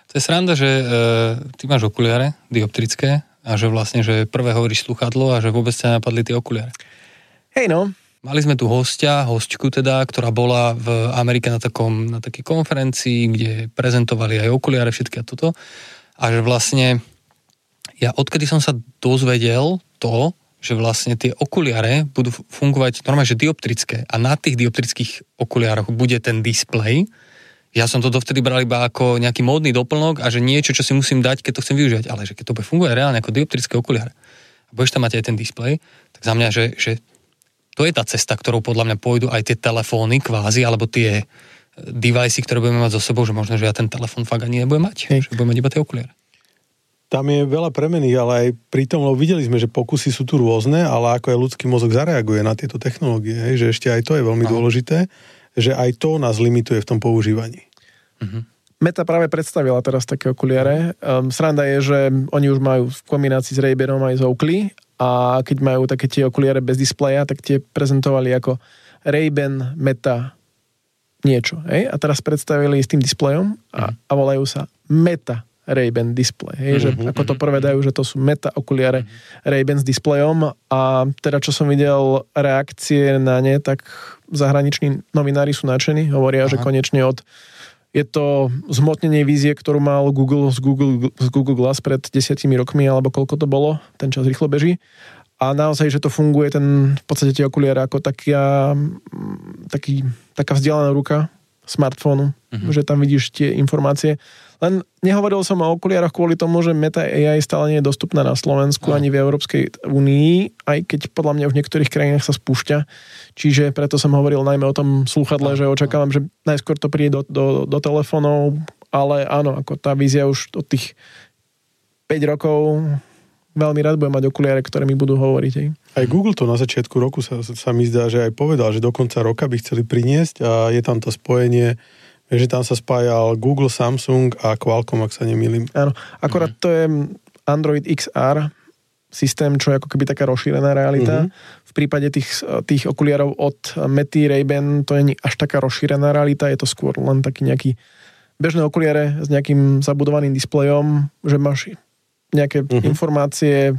To je sranda, že ty máš okuliare dioptrické a že vlastne, že prvé hovoríš sluchadlo a že vôbec sa napadli tie okuliare. Hej no. Mali sme tu hostku teda, ktorá bola v Amerike na takej konferencii, kde prezentovali aj okuliare, všetky a toto. A že vlastne ja odkedy som sa dozvedel to, že vlastne tie okuliare budú fungovať normálne, že dioptrické a na tých dioptrických okuliároch bude ten displej. Ja som to dovtedy bral iba ako nejaký módny doplnok a že niečo, čo si musím dať, keď to chcem využívať. Ale že keď to bude fungovať reálne ako dioptrické okuliare a budeš tam mať aj ten displej, tak za mňa, že to je tá cesta, ktorou podľa mňa pôjdu aj tie telefóny kvázi, alebo tie device, ktoré budeme mať so sebou, že možno, že ja ten telefón fakt ani nebudem mať. Že budem mať iba tie okuliare. Tam je veľa premených, ale aj pri tom, lebo videli sme, že pokusy sú tu rôzne, ale ako aj ľudský mozog zareaguje na tieto technológie, že ešte aj to je veľmi dôležité, že aj to nás limituje v tom používaní. Meta práve predstavila teraz také okuliare. Sranda je, že oni už majú v kombinácii s Ray-Banom aj z Oakley a keď majú také tie okuliare bez displeja, tak tie prezentovali ako Ray-Ban Meta niečo. A teraz predstavili s tým displejom a volajú sa Meta Ray-Ban displej. Že ako to prvé dajú, že to sú meta okuliare Ray-Ban s displejom a teda čo som videl reakcie na ne, tak zahraniční novinári sú nadšení, hovoria, že konečne je to zhmotnenie vízie, ktorú mal Google z Google Glass pred 10 rokmi, alebo koľko to bolo, ten čas rýchlo beží. A naozaj, že to funguje v podstate tie okuliare ako taká vzdialená ruka smartfónu, že tam vidíš tie informácie. Len nehovoril som o okuliároch kvôli tomu, že Meta AI stále nie je dostupná na Slovensku ani v Európskej únii, aj keď podľa mňa v niektorých krajinách sa spúšťa. Čiže preto som hovoril najmä o tom slúchadle, že očakávam, že najskôr to príde do telefónov, ale áno, ako tá vízia už od tých 5 rokov veľmi rád budem mať okuliare, ktoré mi budú hovoriť. Aj Google to na začiatku roku sa mi zdá, že aj povedal, že do konca roka by chceli priniesť a je tam to spojenie, že tam sa spájal Google, Samsung a Qualcomm, ak sa nemýlim. Áno, akorát to je Android XR systém, čo je ako keby taká rozšírená realita. V prípade tých okuliarov od Mety, Ray-Ban to nie je až taká rozšírená realita, je to skôr len taký nejaký bežné okuliare s nejakým zabudovaným displejom, že máš nejaké informácie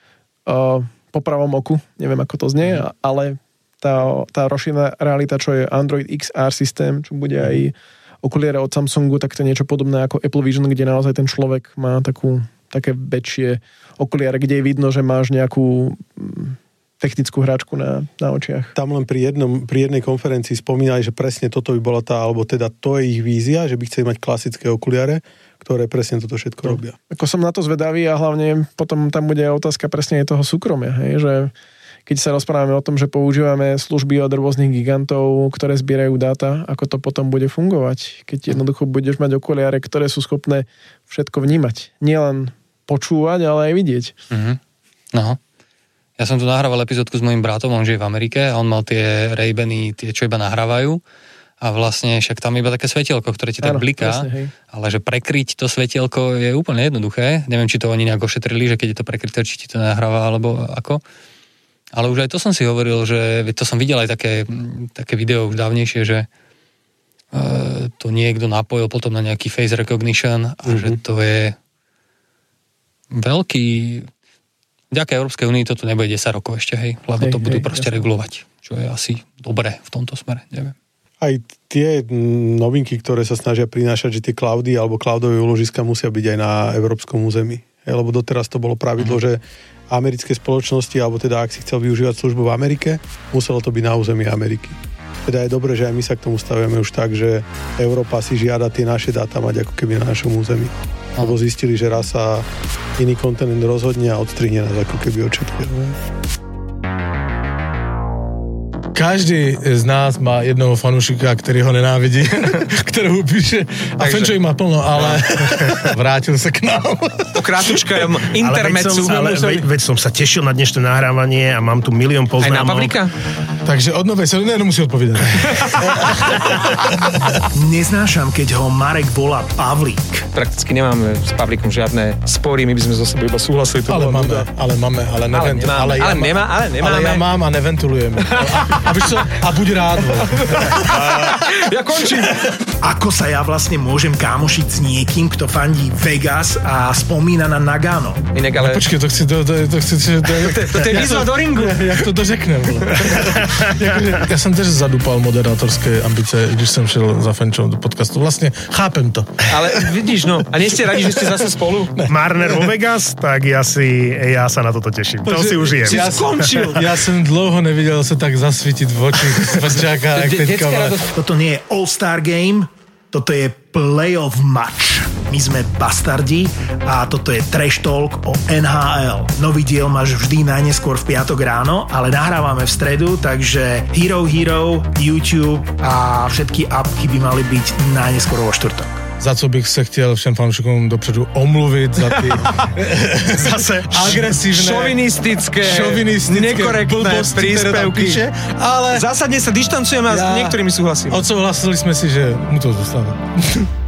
po pravom oku, neviem ako to znie, ale tá rozšírená realita, čo je Android XR systém, čo bude aj okuliare od Samsungu, tak to je niečo podobné ako Apple Vision, kde naozaj ten človek má také väčšie okuliare, kde je vidno, že máš nejakú technickú hráčku na očiach. Tam len pri jednej konferencii spomínali, že presne toto by bola alebo teda to je ich vízia, že by chceli mať klasické okuliare, ktoré presne toto všetko robia. Ako som na to zvedavý a hlavne potom tam bude otázka presne toho súkromia, že keď sa rozprávame o tom, že používame služby od rôznych gigantov, ktoré zbierajú dáta, ako to potom bude fungovať, keď jednoducho budeš mať okuliare, ktoré sú schopné všetko vnímať. Nielen počúvať, ale aj vidieť. No. Ja som tu nahrával epizódku s mojím bratom, on žije v Amerike a on mal tie Ray-Bany, tie čo iba nahrávajú a vlastne však tam iba také svetielko, ktoré ti tak bliká, ale že prekryť to svetielko je úplne jednoduché. Neviem, či to oni nejak ošetrili, že keď je to prekryté, či ti to nahráva, alebo ako. Ale už aj to som si hovoril, že to som videl aj také video už dávnejšie, že to niekto napojil potom na nejaký face recognition a že to je veľký... Vďaka Európskej únii toto nebude 10 rokov ešte, lebo to budú proste regulovať, čo je asi dobré v tomto smere, neviem. Aj tie novinky, ktoré sa snažia prinášať, že tie cloudy alebo cloudové úložiska musia byť aj na európskom území. Lebo doteraz to bolo pravidlo, že americké spoločnosti, alebo teda ak si chcel využívať službu v Amerike, muselo to byť na území Ameriky. Teda je dobré, že aj my sa k tomu stavujeme už tak, že Európa si žiada tie naše dáta mať ako keby na našom území. Lebo zistili, že raz sa iný kontinent rozhodne a odstrihne nás ako keby od všetkého. Každý z nás má jednoho fanúšika, ktorý ho nenávidí, ktorého píše a Fenčo ich má plno, ale vrátil sa k nám. Po krátučkom intermecu. Veď som sa tešil na dnešné nahrávanie a mám tu milión poznámok. Aj na Pavlíka? Takže od novej sa nemusí odpovedať. Neznášam, keď ho Marek volá Pavlík. Prakticky nemáme s Pavlíkom žiadne spory, my by sme so sebou iba súhlasili. Ale máme, ale neventulujeme. Ale nemá. Ale ja mám a neventulujeme. A buď rád. Ja končím. Ako sa ja vlastne môžem kámošiť s niekým, kto fandí Vegas a spomína na Nagano? Inak, ale... Počkej, to To je výzva do ringu. Jak to dořeknem? Ja som tiež zadúpal moderátorské ambice, když som šiel za Fenčom do podcastu. Vlastne chápem to. Ale vidíš, no. A nie ste radi, že ste zase spolu? Marner vo Vegas, tak ja sa na toto teším. To si užijem. Ja skončil. Ja som dlouho nevidel sa tak zasvítiť v oči Fenčáka, jak teďka. Toto nie je All-Star Game, toto je Playoff Match. My sme bastardi a toto je Trash Talk o NHL. Nový diel máš vždy najneskôr v piatok ráno, ale nahrávame v stredu, takže Hero, YouTube a všetky appky by mali byť najneskôr vo štvrtok. Za co bych se chtěl všem fanoušikům dopředu omluvit za ty zase agresívne, šovinistické nekorektné príspevky. Ale zásadne sa dištancujeme a s niektorými súhlasím. Odsouhlasili sme si, že mu to zostáva.